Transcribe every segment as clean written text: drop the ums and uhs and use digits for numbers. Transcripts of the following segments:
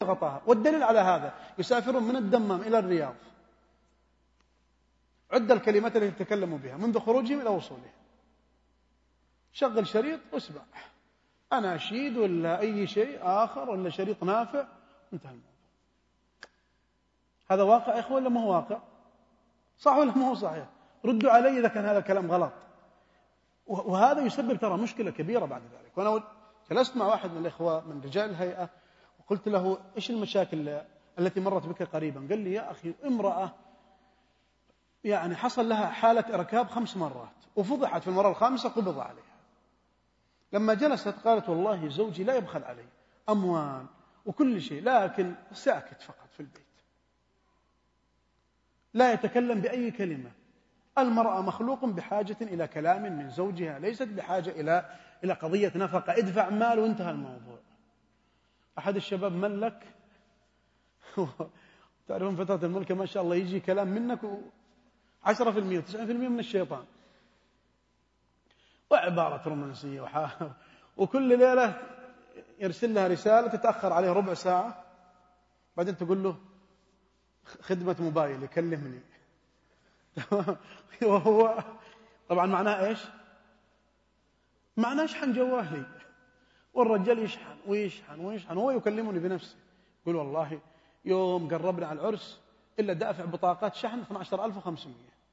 غطاها. والدليل على هذا يسافرون من الدمام إلى الرياض، عد الكلمات التي يتكلموا بها منذ خروجهم إلى وصولهم، شغل شريط واسمع أناشيد ولا أي شيء آخر ولا شريط نافع، انتهى الموضوع. هذا واقع يا إخوة ولا ما هو واقع؟ صح ولا ما هو صحيح؟ ردوا علي إذا كان هذا الكلام غلط. وهذا يسبب ترى مشكلة كبيرة بعد ذلك. وأنا جلست مع واحد من الإخوة من رجال الهيئة وقلت له إيش المشاكل التي مرت بك قريبا؟ قال لي يا أخي امرأة يعني حصل لها حالة إركاب 5 مرات وفضحت في المرة الخامسة قبض عليها. لما جلست قالت والله زوجي لا يبخل علي، أموال وكل شيء، لكن ساكت فقط في البيت، لا يتكلم بأي كلمة. المرأة مخلوق بحاجة إلى كلام من زوجها، ليست بحاجة إلى قضية نفقة، ادفع مال وانتهى الموضوع. أحد الشباب ملك تعرفون فترة الملكة ما شاء الله يجي كلام منك 10% 90% من الشيطان، وعبارة رومانسية وكل ليلة يرسل لها رسالة تتأخر عليه ربع ساعة، بعدين تقول له خدمة موبايل يكلمني وهو طبعا معناه إيش؟ معناه اشحن جوالي. والرجال يشحن ويشحن ويشحن وهو يكلمني بنفسه، يقول والله يوم قربنا على العرس إلا دافع بطاقات شحن 12,500.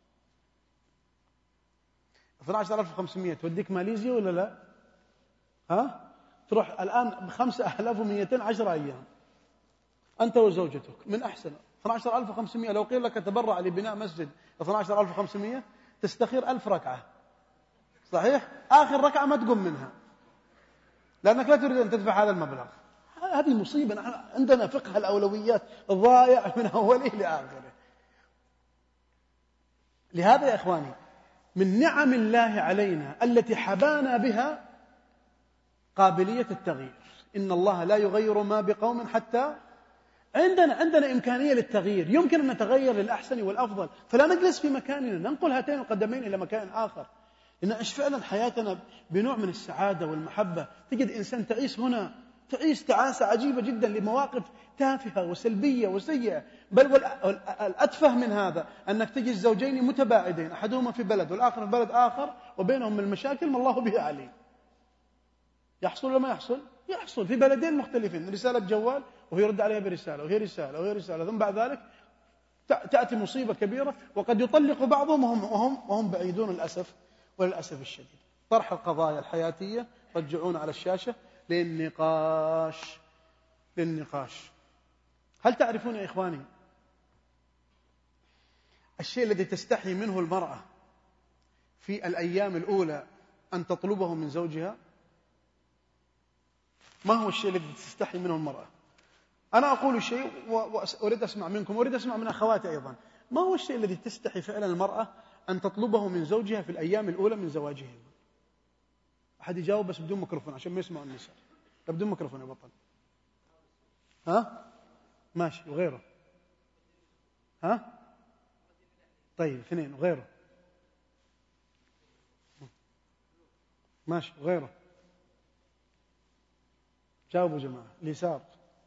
12,500 توديك ماليزيا ولا لا؟ ها؟ تروح الآن ب5,200 10 أيام أنت وزوجتك من أحسن. 12,500 لو قيل لك تبرع لبناء مسجد 12,500 تستخير 1000 ركعة، صحيح؟ آخر ركعة ما تقوم منها لأنك لا تريد أن تدفع هذا المبلغ. هذه مصيبة. عندنا فقه الأولويات ضايع من أوله لآخره. لهذا يا إخواني من نعم الله علينا التي حبانا بها قابلية التغيير. إن الله لا يغير ما بقوم حتى عندنا إمكانية للتغيير، يمكن أن نتغير للأحسن والأفضل، فلا نجلس في مكاننا، ننقل هاتين القدمين إلى مكان آخر، لنعيش فعلا حياتنا بنوع من السعادة والمحبة. تجد إنسان تعيش هنا تعيش تعاسة عجيبة جدا لمواقف تافهة وسلبية وسيئة، بل والأتفه من هذا أنك تجد زوجين متباعدين، أحدهما في بلد والآخر في بلد آخر، وبينهم المشاكل ما الله به عليم. يحصل ولا ما يحصل؟ يحصل في بلدين مختلفين، رسالة جوال وهو يرد عليها برسالة وهي رسالة وهي رسالة، ثم بعد ذلك تأتي مصيبة كبيرة وقد يطلق بعضهم وهم بعيدون للأسف وللأسف الشديد. طرح القضايا الحياتية رجعون على الشاشة للنقاش. هل تعرفون يا إخواني الشيء الذي تستحي منه المرأة في الأيام الأولى أن تطلبه من زوجها؟ ما هو الشيء الذي تستحي منه المرأة؟ أنا أقول شيء وأريد أسمع منكم وأريد أسمع من أخواتي أيضا. ما هو الشيء الذي تستحي فعلا المرأة أن تطلبه من زوجها في الأيام الأولى من زواجهم؟ أحد يجاوب بس بدون ميكروفون عشان ما يسمعوا النساء. بدون ميكروفون يا بطل. ها؟ ماشي. وغيره؟ ها؟ طيب 2 وغيره؟ ماشي. وغيره؟ جاوبوا جماعة. اليسار؟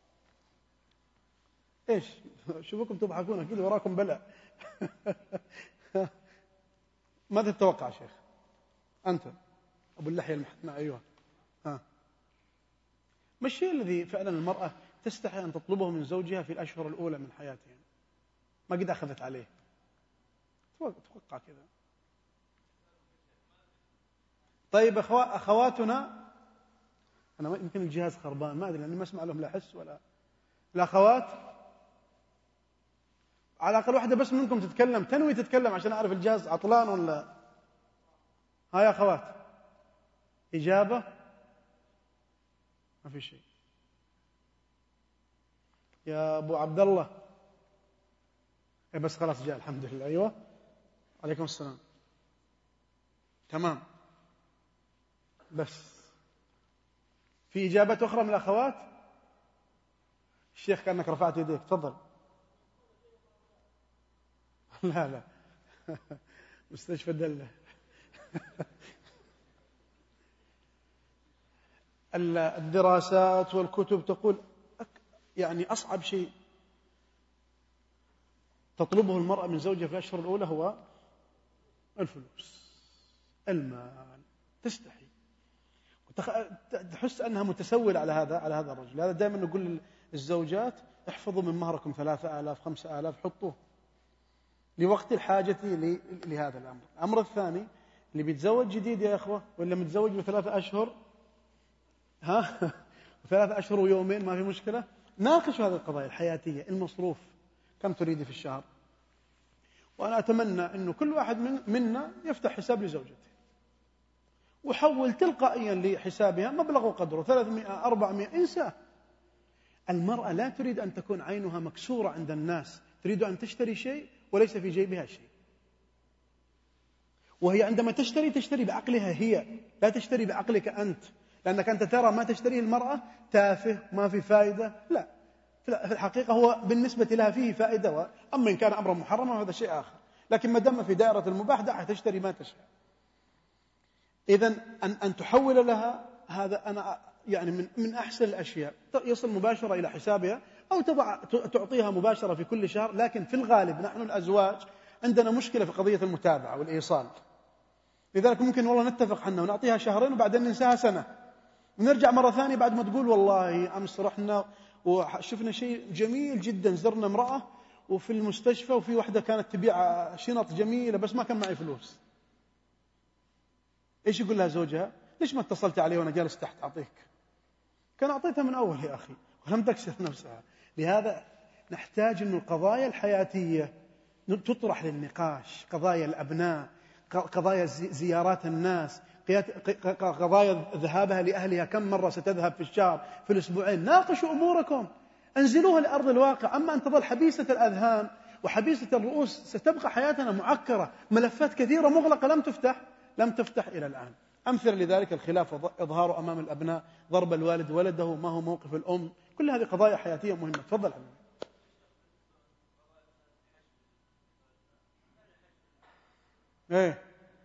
إيش؟ شوفكم تضحكون أكيد وراكم بلاء. ماذا تتوقع شيخ؟ أنت أبو اللحية المحتمة. أيوة. ما الشيء الذي فعلا المرأة تستحي أن تطلبه من زوجها في الأشهر الأولى من حياتها؟ ما قد أخذت عليه. توقع كذا. طيب أخواتنا، أنا يمكن الجهاز خربان ما أدري لأني ما أسمع لهم لا حس ولا. الأخوات على الأقل واحدة بس منكم تتكلم، تنوي تتكلم عشان أعرف الجهاز عطلان ولا. ها يا أخوات إجابة؟ ما في شيء. يا أبو عبد الله بس خلاص جاء الحمد لله. أيوة. عليكم السلام. تمام. بس في إجابة أخرى من الأخوات؟ الشيخ كأنك رفعت يديك. تفضل. لا مستشفى الدلة. الدراسات والكتب تقول يعني أصعب شيء تطلبه المرأة من زوجها في الأشهر الأولى هو الفلوس، المال، تستحي تحس أنها متسولة على هذا الرجل. هذا دائما نقول للزوجات: احفظوا من مهركم 3000 5000 حطوه لوقت الحاجة لهذا الأمر. الأمر الثاني، اللي بيتزوج جديد يا أخوة ولا متزوج بثلاثة أشهر 3 أشهر ويومين ما في مشكلة، ناقشوا هذه القضايا الحياتية. المصروف كم تريدي في الشهر؟ وأنا أتمنى أنه كل واحد منا يفتح حساب لزوجته وحول تلقائيا لحسابها مبلغ وقدره 300 400 انساه. المرأة لا تريد أن تكون عينها مكسورة عند الناس، تريد أن تشتري شيء وليس في جيبها شيء. وهي عندما تشتري بعقلها هي، لا تشتري بعقلك أنت، لأنك أنت ترى ما تشتريه المرأة تافه ما في فائدة. لا، في الحقيقة هو بالنسبة لها فيه فائدة، أما إن كان أمرا محرما هذا شيء آخر، لكن ما دام في دائرة المباح دعها تشتري ما تشاء. إذن أن تحول لها هذا أنا يعني من أحسن الأشياء، يصل مباشرة إلى حسابها أو تعطيها مباشرة في كل شهر. لكن في الغالب نحن الأزواج عندنا مشكلة في قضية المتابعة والإيصال، لذلك ممكن والله نتفق حنا ونعطيها شهرين وبعدين ننساها سنة، ونرجع مرة ثانية بعد ما تقول والله أمس رحنا وشفنا شيء جميل جدا، زرنا امرأة وفي المستشفى وفي واحدة كانت تبيع شنط جميلة بس ما كان معي فلوس. إيش يقول لها زوجها؟ ليش ما اتصلت عليه وأنا جالس تحت أعطيك؟ كان أعطيتها من أول يا أخي، ولم تكسف نفسها. لهذا نحتاج أن القضايا الحياتية تطرح للنقاش، قضايا الأبناء، قضايا زيارات الناس، قضايا ذهابها لأهلها، كم مرة ستذهب في الشهر في الأسبوعين. ناقشوا أموركم، انزلوها لأرض الواقع. أما أن تظل حبيسة الأذهان وحبيسة الرؤوس ستبقى حياتنا معكرة، ملفات كثيرة مغلقة لم تفتح إلى الآن. أمثل لذلك الخلاف إظهار أمام الأبناء، ضرب الوالد ولده، ما هو موقف الأم، كل هذه قضايا حياتية مهمة. تفضل حبيبي. إيه،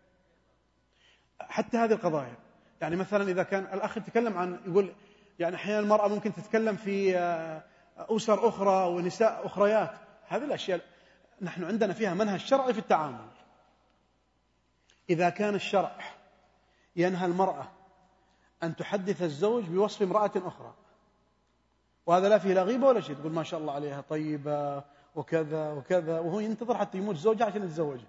حتى هذه القضايا، يعني مثلا إذا كان الأخ يتكلم عن، يقول يعني أحيانا المرأة ممكن تتكلم في أسر أخرى ونساء أخريات، هذه الأشياء نحن عندنا فيها منهج شرعي في التعامل. إذا كان الشرع ينهى المرأة أن تحدث الزوج بوصف امرأة أخرى، وهذا لا فيه لا غيبة ولا شيء، تقول ما شاء الله عليها طيبة وكذا وكذا، وهو ينتظر حتى يموت زوجها عشان يتزوجها.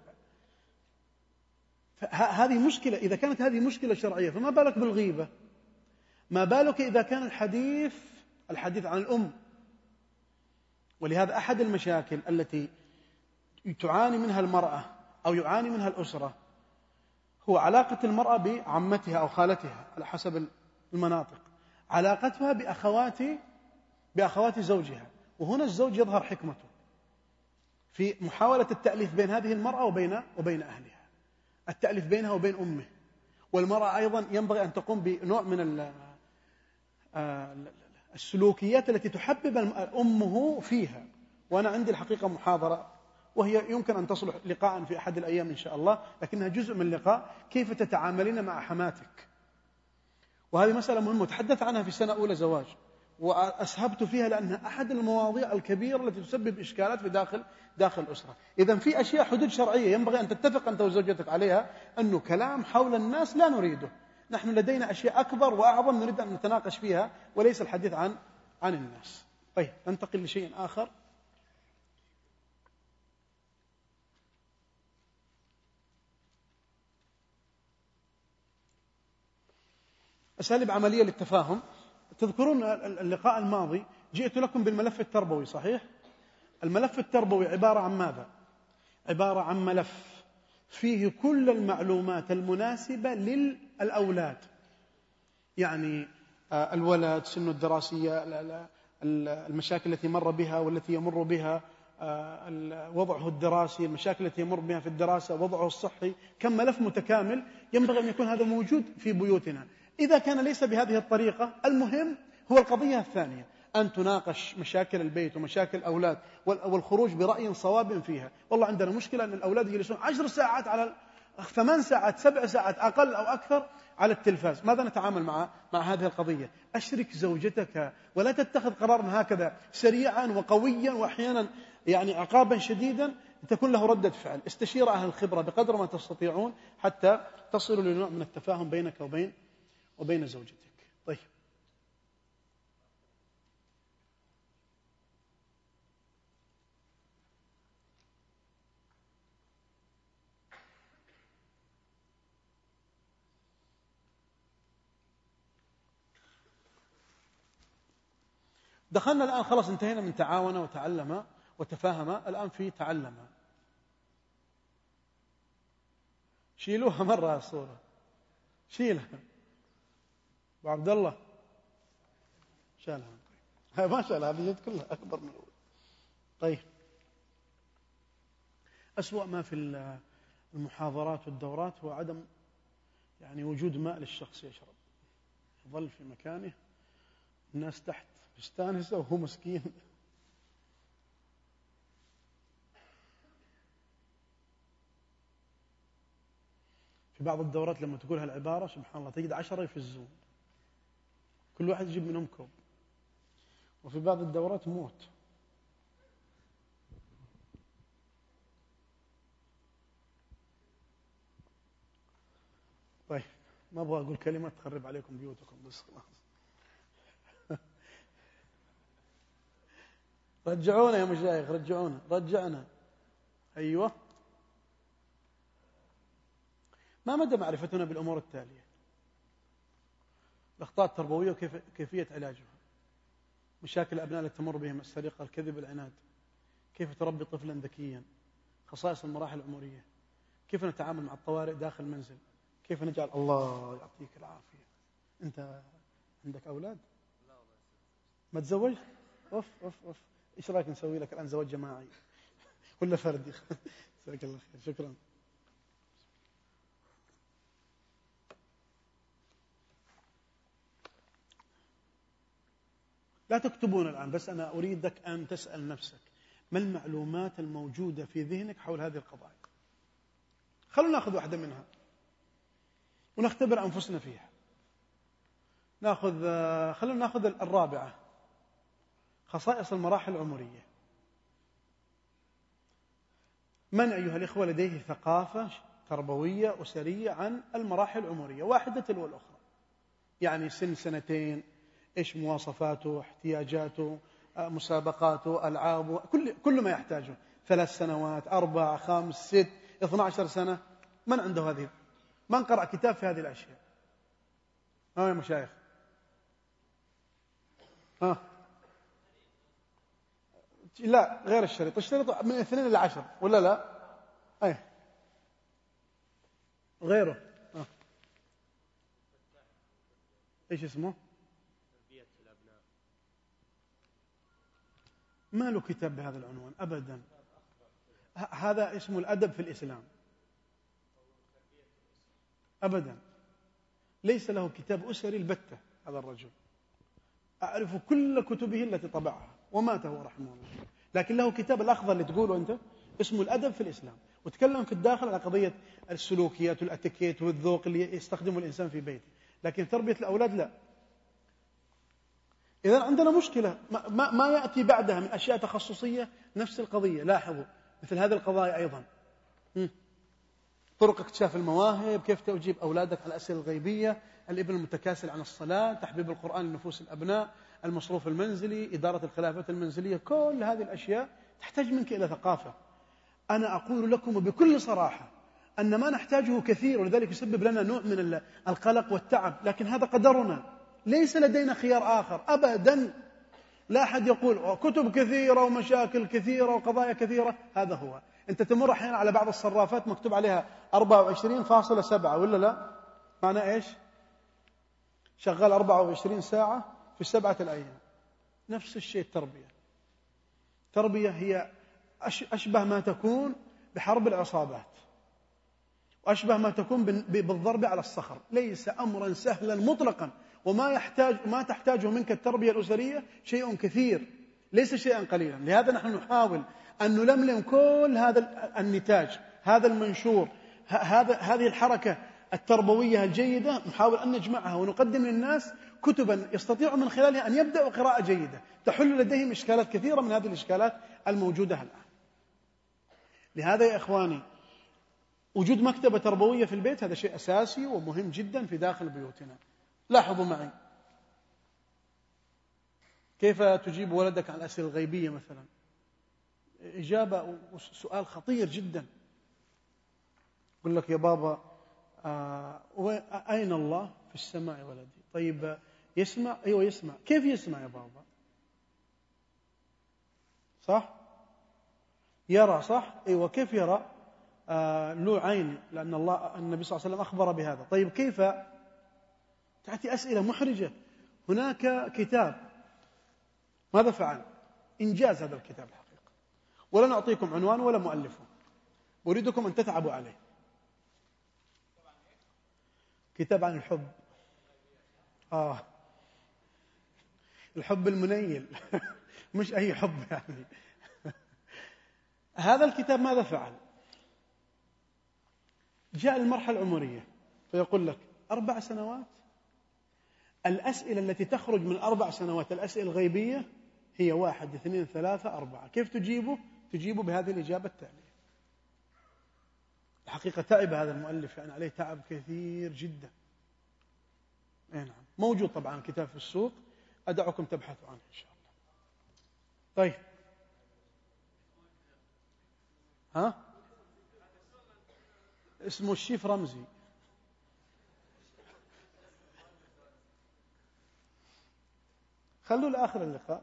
هذه مشكلة. إذا كانت هذه مشكلة شرعية فما بالك بالغيبة؟ ما بالك إذا كان الحديث عن الأم؟ ولهذا أحد المشاكل التي تعاني منها المرأة أو يعاني منها الأسرة هو علاقة المرأة بعمتها أو خالتها على حسب المناطق، علاقتها بأخوات زوجها. وهنا الزوج يظهر حكمته في محاولة التأليف بين هذه المرأة وبين أهلها، التأليف بينها وبين أمه. والمرأة أيضا ينبغي أن تقوم بنوع من السلوكيات التي تحبب أمه فيها. وأنا عندي الحقيقة محاضرة، وهي يمكن أن تصلح لقاء في أحد الأيام إن شاء الله، لكنها جزء من اللقاء، كيف تتعاملين مع حماتك. وهذه مسألة مهمة تحدث عنها في سنة أولى زواج، وأسهبت فيها لأنها أحد المواضيع الكبيرة التي تسبب إشكالات في داخل الأسرة. إذن في أشياء حدود شرعية ينبغي أن تتفق أنت وزوجتك عليها، أنه كلام حول الناس لا نريده، نحن لدينا أشياء أكبر وأعظم نريد أن نتناقش فيها، وليس الحديث عن الناس. طيب، ننتقل لشيء آخر. أساليب عملية للتفاهم. تذكرون اللقاء الماضي جئت لكم بالملف التربوي، صحيح؟ الملف التربوي عبارة عن ماذا؟ عبارة عن ملف فيه كل المعلومات المناسبة للأولاد، يعني الولد، سنه الدراسية، المشاكل التي مر بها والتي يمر بها، وضعه الدراسي، المشاكل التي يمر بها في الدراسة، وضعه الصحي، كم ملف متكامل ينبغي أن يكون هذا موجود في بيوتنا. إذا كان ليس بهذه الطريقة، المهم هو القضية الثانية، أن تناقش مشاكل البيت ومشاكل الأولاد والخروج برأي صواب فيها. والله عندنا مشكلة أن الأولاد يجلسون 10 ساعات 8 ساعات 7 ساعات أقل أو أكثر على التلفاز. ماذا نتعامل مع هذه القضية؟ أشرك زوجتك، ولا تتخذ قرارا هكذا سريعا وقويا وأحيانا يعني عقابا شديدا تكون له ردة فعل. استشير أهل الخبرة بقدر ما تستطيعون حتى تصلوا لنوع من التفاهم بينك وبين زوجتك. طيب، دخلنا الآن خلاص، انتهينا من تعاون وتعلم وتفاهم، الآن في تعلم. شيلوها مرة الصورة، شيلها أبو عبد الله، شالها. ما شالها، هذه كلها أكبر من الأول. طيب، أسوأ ما في المحاضرات والدورات هو عدم يعني وجود ماء للشخص يشرب، يظل في مكانه، الناس تحت مستانسة وهو مسكين. في بعض الدورات لما تقول هالعبارة سبحان الله تجد 10 يفزون، كل واحد يجيب منهم كوب. وفي بعض الدورات موت. طيب، ما أبغى أقول كلمة تخرب عليكم بيوتكم، بس خلاص. رجعونا يا مشايخ، رجعنا. أيوة. ما مدى معرفتنا بالأمور التالية؟ الأخطاء التربوية وكيفية علاجها، مشاكل الأبناء التي تمر بهم، السرقة، الكذب، العناد، كيف تربي طفلا ذكيا، خصائص المراحل العمرية، كيف نتعامل مع الطوارئ داخل المنزل، كيف نجعل. الله يعطيك العافية. أنت عندك أولاد؟ ما تزوجت؟ أوف. إيش رأيك نسوي لك الآن زواج جماعي ولا فردي؟ جزاك الله خير، شكرا. لا تكتبون الآن، بس أنا أريدك أن تسأل نفسك ما المعلومات الموجودة في ذهنك حول هذه القضايا. خلونا نأخذ واحدة منها ونختبر أنفسنا فيها. خلونا نأخذ الرابعة، خصائص المراحل العمرية. من أيها الإخوة لديه ثقافة تربوية أسرية عن المراحل العمرية واحدة تلو الأخرى؟ يعني سنتين، إيش مواصفاته، احتياجاته، مسابقاته، ألعابه، كل ما يحتاجه. 3 سنوات، 4، 5، 6، 12 سنة. من عنده هذه؟ من قرأ كتاب في هذه الأشياء؟ يا مشايخ. لا، غير الشريط. الشريط من 2 إلى 10 ولا لا؟ أي غيره. إيش اسمه؟ تربية الأبناء. ما له كتاب بهذا العنوان أبدا. هذا اسمه الأدب في الإسلام أبدا. ليس له كتاب أسري البتة هذا الرجل. أعرف كل كتبه التي طبعها ومات هو رحمه الله، لكن له كتاب الأخضر اللي تقوله أنت اسمه الأدب في الإسلام، وتكلم في الداخل على قضية السلوكيات والأتيكيت والذوق اللي يستخدمه الإنسان في بيته، لكن تربية الأولاد لا. إذن عندنا مشكلة. ما يأتي بعدها من أشياء تخصصية نفس القضية. لاحظوا مثل هذه القضايا أيضا، طرق اكتشاف المواهب، كيف تجيب أولادك على الأسئلة الغيبية، الابن المتكاسل عن الصلاة، تحبيب القرآن لنفوس الأبناء، المصروف المنزلي، إدارة الخلافات المنزلية. كل هذه الأشياء تحتاج منك إلى ثقافة. أنا أقول لكم بكل صراحة أن ما نحتاجه كثير، ولذلك يسبب لنا نوع من القلق والتعب، لكن هذا قدرنا، ليس لدينا خيار آخر أبدا. لا أحد يقول كتب كثيرة ومشاكل كثيرة وقضايا كثيرة. هذا هو. أنت تمر أحيانا على بعض الصرافات مكتوب عليها 24.7 ولا لا؟ معنى إيش؟ شغال 24 ساعة في 7 أيام. نفس الشيء التربية هي أشبه ما تكون بحرب العصابات، وأشبه ما تكون بالضرب على الصخر. ليس أمرا سهلا مطلقا، وما تحتاجه منك التربية الأسرية شيء كثير، ليس شيئا قليلا. لهذا نحن نحاول أن نلملم كل هذا النتاج، هذا المنشور هذه الحركة التربوية الجيدة نحاول أن نجمعها ونقدم للناس كتبا يستطيعوا من خلالها أن يبدأوا قراءة جيدة تحل لديهم إشكالات كثيرة من هذه الإشكالات الموجودة الآن. لهذا يا إخواني وجود مكتبة تربوية في البيت هذا شيء أساسي ومهم جدا في داخل بيوتنا. لاحظوا معي كيف تجيب ولدك عن الأسئلة الغيبية مثلا، إجابة سؤال خطير جدا. يقول لك يا بابا أين الله؟ في السماء ولدي. طيب يسمع؟ أيوة يسمع. كيف يسمع يا بابا؟ صح؟ يرى. صح؟ أيوة كيف يرى؟ له عين لأن النبي صلى الله عليه وسلم أخبر بهذا. طيب كيف؟ تأتي أسئلة محرجة. هناك كتاب ماذا فعل؟ إنجاز هذا الكتاب الحقيقة، ولا نعطيكم عنوان ولا مؤلفه، أريدكم أن تتعبوا عليه. كتاب عن الحب. الحب المنيل مش أي حب يعني. هذا الكتاب ماذا فعل؟ جاء المرحلة العمرية فيقول لك 4 سنوات الأسئلة التي تخرج من 4 سنوات الأسئلة الغيبية هي 1 2 3 4. كيف تجيبه؟ تجيبه بهذه الإجابة التالية. الحقيقة تعب هذا المؤلف، يعني عليه تعب كثير جدا. نعم موجود طبعا كتاب في السوق، أدعكم تبحثوا عنه إن شاء الله. طيب اسمه الشيف رمزي. خلوه لآخر اللقاء.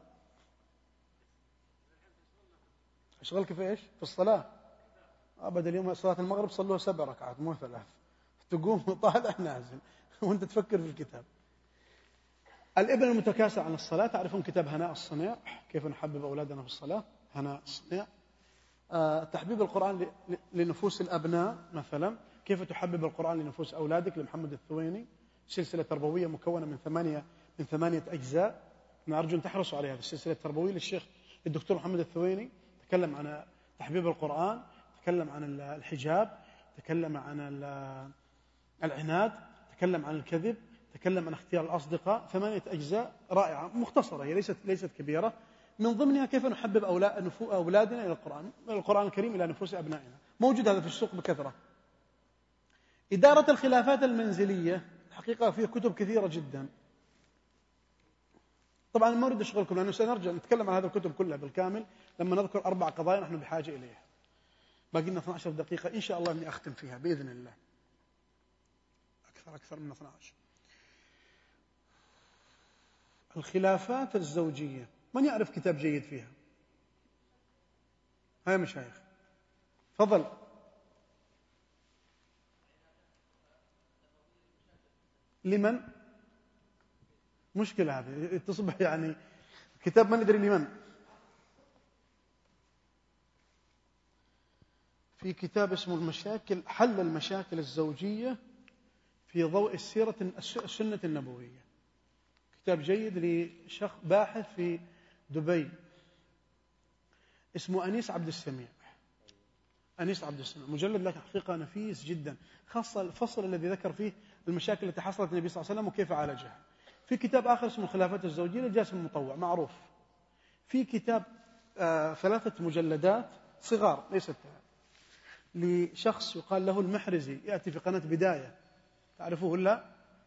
أشغلك في إيش؟ في الصلاة. أبدا اليوم صلاة المغرب صلوها 7 ركعات مو 3. تقوم طالع نازل وانت تفكر في الكتاب. الابن المتكاسل عن الصلاة. تعرفون كتاب هناء الصنيع كيف نحبب أولادنا في الصلاة؟ هناء الصنيع. تحبيب القرآن لنفوس الأبناء مثلا، كيف تحبب القرآن لنفوس أولادك لمحمد الثويني، سلسلة تربوية مكونة من 8 أجزاء. أرجو أن تحرصوا على هذه السلسلة التربوية للشيخ الدكتور محمد الثويني. تكلم عن تحبيب القرآن، تكلم عن الحجاب، تكلم عن العناد، تكلم عن الكذب، تكلم عن اختيار الأصدقاء. 8 أجزاء رائعة مختصرة، هي ليست كبيرة. من ضمنها كيف نحبب أولادنا إلى القرآن الكريم إلى نفوس أبنائنا. موجود هذا في السوق بكثرة. إدارة الخلافات المنزلية الحقيقة فيه كتب كثيرة جدا. طبعا ما أريد أشغلكم لأنه سنرجع نتكلم عن هذه الكتب كلها بالكامل لما نذكر 4 قضايا نحن بحاجة إليها. باقي لنا 12 دقيقة إن شاء الله أني أختم فيها بإذن الله. أكثر من 12. الخلافات الزوجية، من يعرف كتاب جيد فيها؟ هيا مشايخ فضل. لمن؟ مشكلة هذه تصبح يعني كتاب ما ندري لمن. في كتاب اسمه حل المشاكل الزوجية في ضوء السنة النبوية. كتاب جيد لشخص باحث في دبي اسمه أنيس عبد السميع. أنيس عبد السميع مجلد لك حقيقة نفيس جدا، خاصة الفصل الذي ذكر فيه المشاكل التي حصلت النبي صلى الله عليه وسلم وكيف عالجها. في كتاب آخر اسمه الخلافات الزوجية للجاسم المطوع معروف. في كتاب 3 مجلدات صغار ليست لشخص يقال له المحرزي، يأتي في قناة بداية. تعرفوه لا؟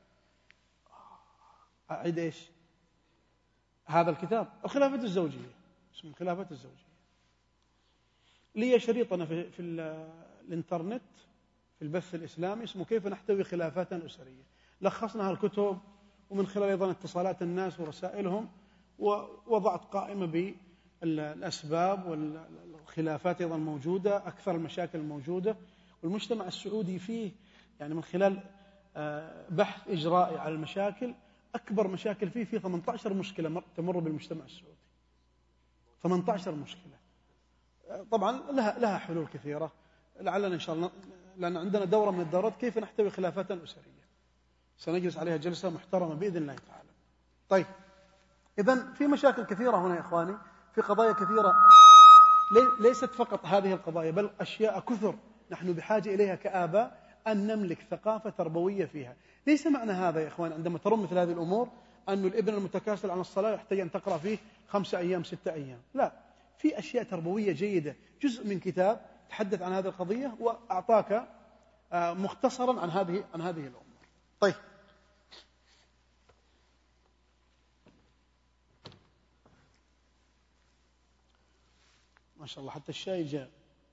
أعيد إيش؟ هذا الكتاب الخلافات الزوجية، اسمه الخلافات الزوجية. لي شريطنا في الإنترنت في البث الإسلامي اسمه كيف نحتوي خلافات أسرية. لخصنا هالكتب ومن خلال أيضا اتصالات الناس ورسائلهم، ووضعت قائمة بالأسباب والخلافات أيضا موجودة، أكثر المشاكل الموجودة. والمجتمع السعودي فيه يعني من خلال بحث إجرائي على المشاكل، أكبر مشاكل فيه 18 مشكلة تمر بالمجتمع السعودي. 18 مشكلة. طبعا لها حلول كثيرة، لعلنا إن شاء الله لأن عندنا دورة من الدورات كيف نحتوي خلافات أسرية سنجلس عليها جلسة محترمة بإذن الله تعالى. طيب إذن في مشاكل كثيرة هنا يا إخواني، في قضايا كثيرة ليست فقط هذه القضايا بل أشياء كثر نحن بحاجة إليها كآباء أن نملك ثقافة تربوية فيها. ليس معنى هذا يا إخوان عندما ترون مثل هذه الأمور أن الابن المتكاسل عن الصلاة يحتاج أن تقرأ فيه 5 أيام 6 أيام، لا، في أشياء تربوية جيدة. جزء من كتاب تحدث عن هذه القضية وأعطاك مختصرا عن هذه الأمور. طيب، ما شاء الله حتى الشاي جاء.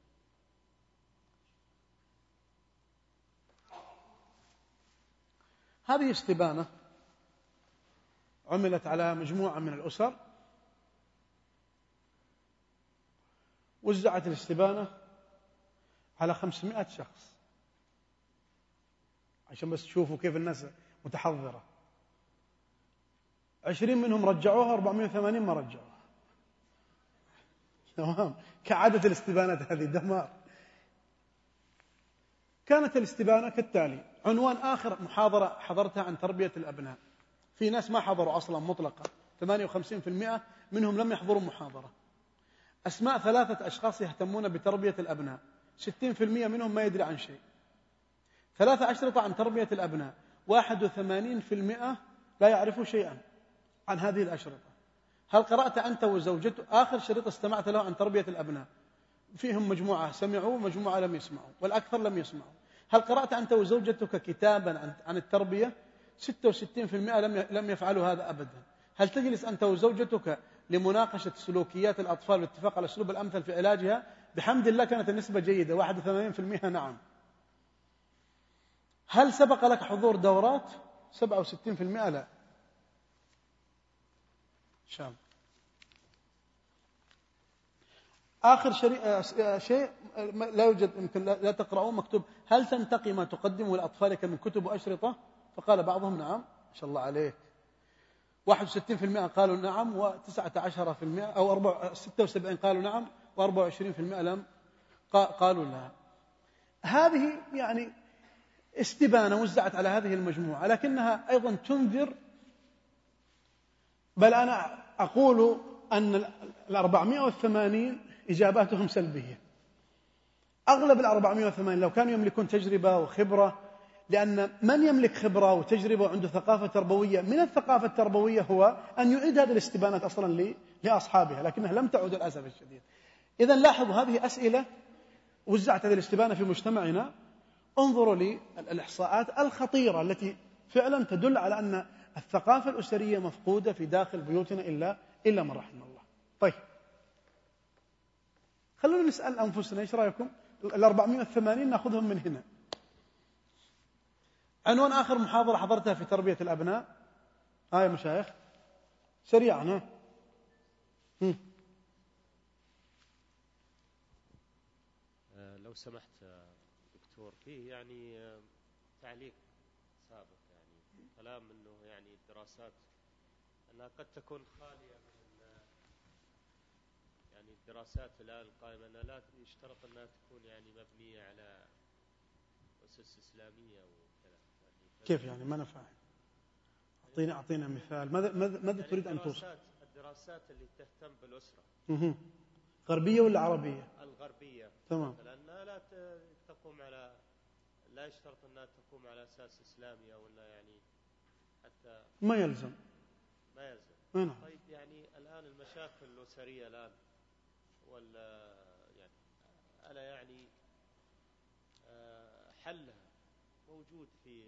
هذه استبانة عملت على مجموعة من الأسر، وزعت الاستبانة على 500 شخص عشان بس تشوفوا كيف الناس متحضرة. 20 منهم رجعوها، 480 ما رجعوها. تمام، كعادة الاستبانات هذه دمار. كانت الاستبانة كالتالي: عنوان آخر محاضرة حضرتها عن تربية الأبناء. في ناس ما حضروا أصلا مطلقا، 58% منهم لم يحضروا محاضرة. أسماء 3 أشخاص يهتمون بتربية الأبناء، 60% منهم ما يدري عن شيء. 3 أشرطة عن تربية الأبناء، 81% لا يعرفوا شيئا عن هذه الأشرطة. هل قرأت أنت وزوجتك آخر شريط استمعت له عن تربية الأبناء؟ فيهم مجموعة سمعوا ومجموعة لم يسمعوا، والأكثر لم يسمعوا. هل قرأت أنت وزوجتك كتابا عن التربية؟ 66% لم يفعلوا هذا أبدا. هل تجلس أنت وزوجتك لمناقشة سلوكيات الأطفال والاتفاق على الأسلوب الأمثل في علاجها؟ بحمد الله كانت النسبة جيدة، 81% نعم. هل سبق لك حضور دورات؟ 67% لا. شام. آخر شيء لا يوجد، يمكن لا تقرأوه، مكتوب: هل تنتقي ما تقدمه لأطفالك من كتب وأشرطة؟ فقال بعضهم نعم. ما شاء الله عليك. 61% قالوا نعم، و19% أو 76 قالوا نعم، و24% لم قالوا لا. هذه يعني استبانة وزعت على هذه المجموعة، لكنها أيضا تنذر، بل أنا أقول أن 480 إجاباتهم سلبية. أغلب 480 لو كانوا يملكون تجربة وخبرة، لأن من يملك خبرة وتجربة وعنده ثقافة تربوية، من الثقافة التربوية هو أن يعيد هذه الاستبانات أصلا لأصحابها، لكنها لم تعد للأسف الشديد. إذن لاحظوا هذه أسئلة وزعت هذه الاستبانة في مجتمعنا. انظروا للإحصاءات الخطيرة التي فعلا تدل على أن الثقافة الأسرية مفقودة في داخل بيوتنا إلا من رحم الله. طيب، خلونا نسأل أنفسنا إيش رأيكم؟ 480 نأخذهم من هنا. عنوان آخر محاضرة حضرتها في تربية الأبناء، يا مشايخ سريعا. لو سمحت دكتور، فيه يعني تعليق سابق، يعني كلام انه يعني الدراسات انها قد تكون خالية من يعني الدراسات الآن القائمة انها لا يشترط انها تكون يعني مبنية على أسس إسلامية وكذا. كيف يعني؟ ما أنا فاهم. أعطينا مثال. ماذا يعني تريد أن توصف؟ الدراسات اللي تهتم بالأسرة. غربية ولا عربية؟ الغربية. تمام. لأنها لا يشترط أنها تقوم على أساس إسلامي، أو أنها يعني حتى ما يلزم. نعم. طيب، يعني الآن المشاكل الأسرية الآن يعني ألا يعني حلها موجود في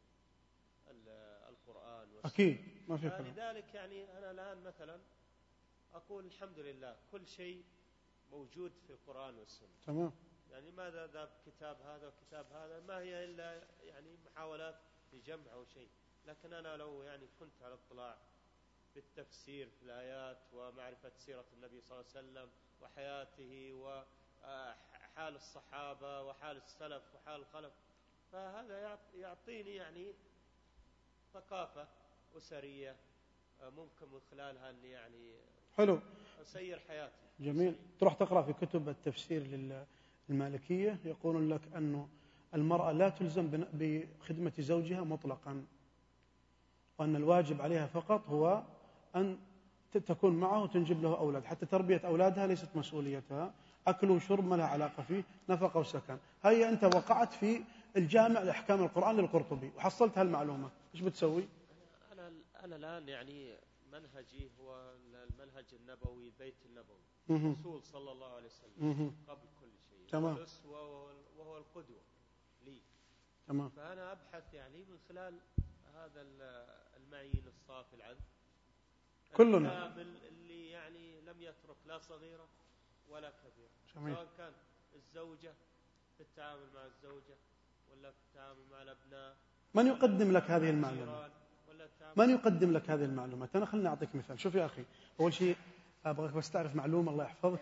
القرآن والسنة. أكيد ما في كلام. لذلك يعني أنا الآن مثلا أقول الحمد لله كل شيء موجود في القرآن والسنة. تمام. يعني ماذا ذا كتاب هذا وكتاب هذا، ما هي إلا يعني محاولات لجمع أو شيء. لكن أنا لو يعني كنت على اطلاع بالتفسير في الآيات ومعرفة سيرة النبي صلى الله عليه وسلم وحياته وحال الصحابة وحال السلف وحال الخلف، فهذا يعطيني يعني ثقافة أسرية ممكن من خلالها أني يعني حلو أسير حياتي. جميل. تروح تقرأ في كتب التفسير للمالكية يقولون لك أنه المرأة لا تلزم بخدمة زوجها مطلقا، وأن الواجب عليها فقط هو أن تكون معه وتنجب له أولاد، حتى تربية أولادها ليست مسؤوليتها. أكل وشرب ما لها علاقة فيه، نفقة وسكن. هيا أنت وقعت في الجامع لأحكام القرآن للقرطبي وحصلت هالمعلومة، إيش بتسوي؟ أنا الآن يعني منهجي هو المنهج النبوي، البيت النبوي، الرسول صلى الله عليه وسلم قبل كل شيء، تمام. الأسوة وهو القدوة لي. تمام. فأنا أبحث يعني من خلال هذا المعين الصافي العذب كلنا الكامل اللي يعني لم يترك لا صغيرة ولا كبيرة. جميل. سواء كان الزوجة في التعامل مع الزوجة ولا في التعامل مع الأبناء. من يقدم لك هذه المعلومات؟ من يقدم لك هذه المعلومات؟ أنا خلني أعطيك مثال. شوف يا أخي، أول شيء أبغاك بس تعرف معلومة الله يحفظك.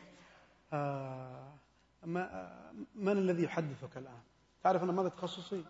من الذي يحدثك الآن؟ تعرف أنا ماذا تخصصي؟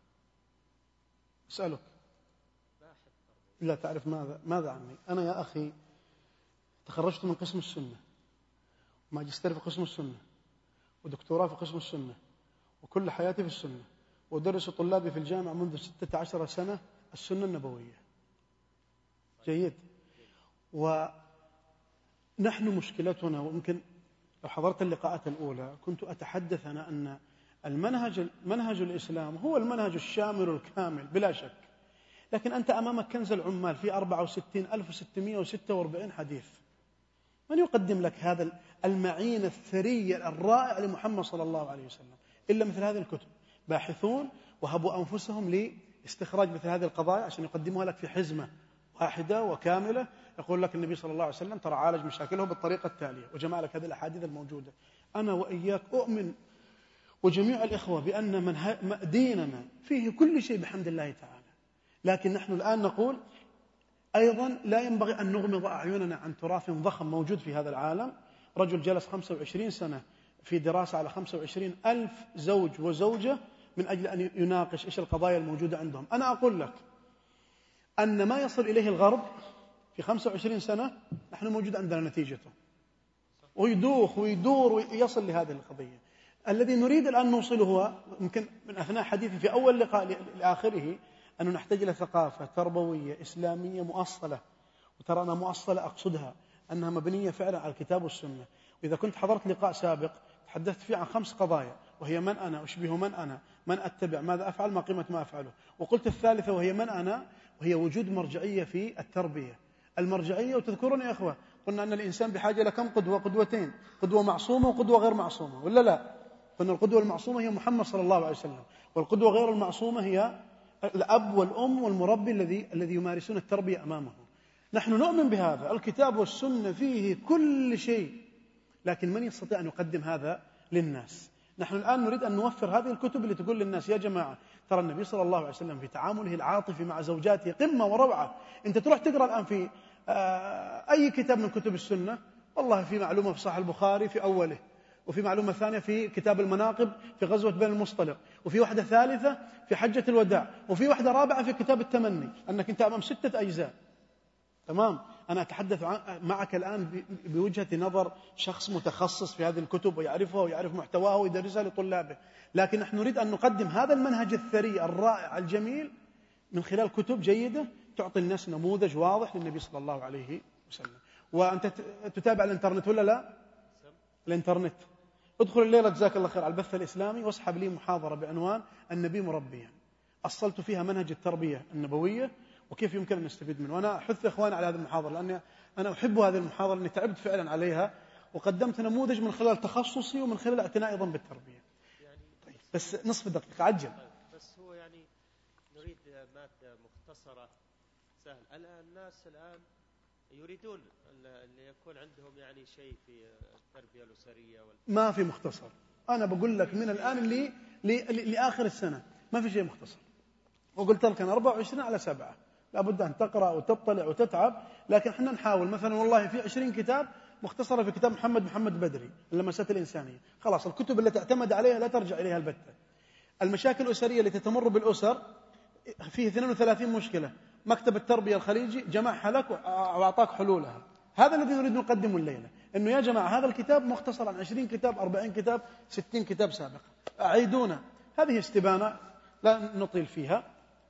أسألك. لا تعرف ماذا عني؟ أنا يا أخي تخرجت من قسم السنة، وماجستير في قسم السنة، ودكتوراه في قسم السنة، وكل حياتي في السنة، ودرس طلابي في الجامعة منذ 16 سنة السنة النبوية. جيد. ونحن مشكلتنا، ويمكن لو حضرت اللقاءات الأولى كنت أتحدث أنا أن منهج الإسلام هو المنهج الشامل الكامل بلا شك، لكن أنت أمامك كنز العمال في 64646 حديث. من يقدم لك هذا المعين الثري الرائع لمحمد صلى الله عليه وسلم إلا مثل هذه الكتب؟ باحثون وهبوا أنفسهم لاستخراج مثل هذه القضايا عشان يقدموها لك في حزمة واحدة وكاملة. يقول لك النبي صلى الله عليه وسلم ترى عالج مشاكله بالطريقة التالية، وجمع لك هذه الأحاديث الموجودة. أنا وإياك أؤمن وجميع الإخوة بأن ديننا فيه كل شيء بحمد الله تعالى، لكن نحن الآن نقول أيضا لا ينبغي أن نغمض أعيننا عن تراث ضخم موجود في هذا العالم. رجل جلس 25 سنة في دراسة على 25,000 زوج وزوجة من أجل أن يناقش إيش القضايا الموجودة عندهم. أنا أقول لك أن ما يصل إليه الغرب في 25 سنة نحن موجود عندنا نتيجته، ويدوخ ويدور ويصل لهذه القضية. الذي نريد الآن نوصله هو يمكن من أثناء حديثي في أول لقاء لآخره أنه نحتاج إلى ثقافة تربوية إسلامية مؤصلة. وترى أنا مؤصلة أقصدها أنها مبنية فعلا على الكتاب والسنة. وإذا كنت حضرت لقاء سابق تحدثت فيه عن 5 قضايا، وهي من أنا، أشبه من أنا، من أتبع، ماذا أفعل، ما قيمة ما أفعله. وقلت الثالثة وهي من أنا، وهي وجود مرجعية في التربية. المرجعية، وتذكرون يا أخوة قلنا أن الإنسان بحاجة إلى كم قدوة؟ قدوتين، قدوة معصومة وقدوة غير معصومة، ولا لا؟ قلنا القدوة المعصومة هي محمد صلى الله عليه وسلم، والقدوة غير المعصومة هي الأب والأم والمربي الذي يمارسون التربية أمامه. نحن نؤمن بهذا، الكتاب والسنة فيه كل شيء، لكن من يستطيع أن يقدم هذا للناس؟ نحن الآن نريد أن نوفر هذه الكتب اللي تقول للناس يا جماعة ترى النبي صلى الله عليه وسلم في تعامله العاطفي مع زوجاته قمة وروعة. أنت تروح تقرأ الآن في أي كتاب من كتب السنة، والله في معلومة في صحيح البخاري في أوله، وفي معلومة ثانية في كتاب المناقب في غزوة بني المصطلق، وفي واحدة ثالثة في حجة الوداع، وفي واحدة رابعة في كتاب التمني، أنك أنت أمام 6 أجزاء. تمام. أنا أتحدث معك الآن بوجهة نظر شخص متخصص في هذه الكتب ويعرفها ويعرف محتواها ويدرسها لطلابه، لكن نحن نريد أن نقدم هذا المنهج الثري الرائع الجميل من خلال كتب جيدة تعطي الناس نموذج واضح للنبي صلى الله عليه وسلم. وأنت تتابع الإنترنت ولا لا؟ الإنترنت، ادخل الليلة جزاك الله خير على البث الإسلامي واسحب لي محاضرة بعنوان النبي مربيا، أصلت فيها منهج التربية النبوية وكيف يمكن أن نستفيد منه. وأنا أحث إخواني على هذه المحاضرة لأني أنا أحب هذه المحاضرة لأني تعبت فعلا عليها، وقدمت نموذج من خلال تخصصي ومن خلال اعتنائي أيضا بالتربية. طيب بس نصف دقيقة عجل. بس هو يعني نريد مادة مختصرة سهل. الناس الآن يريدون أن يكون عندهم يعني شيء في التربية الأسرية ما في مختصر. أنا بقول لك من الآن لآخر السنة ما في شيء مختصر، وقلت لك أنا 24/7 لابد أن تقرأ وتطلع وتتعب، لكن احنا نحاول. مثلا والله في 20 كتاب مختصرة في كتاب محمد بدري اللمسات الإنسانية، خلاص الكتب اللي تعتمد عليها لا ترجع إليها البتة. المشاكل الأسرية التي تمر بالأسر فيه 32 مشكلة، مكتب التربية الخليجي جمعها لك وأعطاك حلولها. هذا الذي نريد نقدمه الليلة، إنه يا جماعة هذا الكتاب مختصر عن 20 كتاب 40 كتاب 60 كتاب سابقا، أعيدونا. هذه استبانة لا نطيل فيها.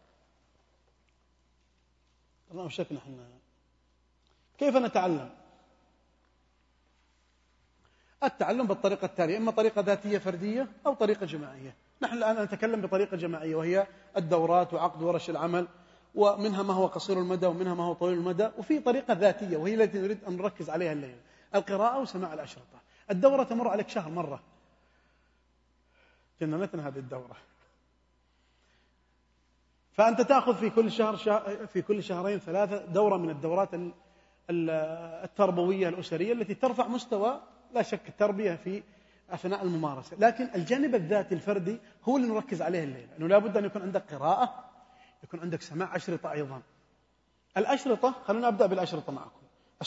الله وشكنا احنا كيف نتعلم؟ التعلم بالطريقة التالية: إما طريقة ذاتية فردية أو طريقة جماعية. نحن الآن نتكلم بطريقة جماعية، وهي الدورات وعقد ورش العمل، ومنها ما هو قصير المدى ومنها ما هو طويل المدى، وفي طريقة ذاتية وهي التي نريد أن نركز عليها الليلة: القراءة وسماع الأشرطة. الدورة تمر عليك شهر مرة، جننتنا هذه الدورة. فأنت تأخذ في كل شهرين 3 دورة من الدورات التربوية الأسرية التي ترفع مستوى لا شك التربية في أثناء الممارسة. لكن الجانب الذاتي الفردي هو اللي نركز عليه الليلة، أنه لابد أن يكون عندك قراءة، يكون عندك سماع أشرطة أيضا. الأشرطة، خلونا أبدأ بالأشرطة معكم.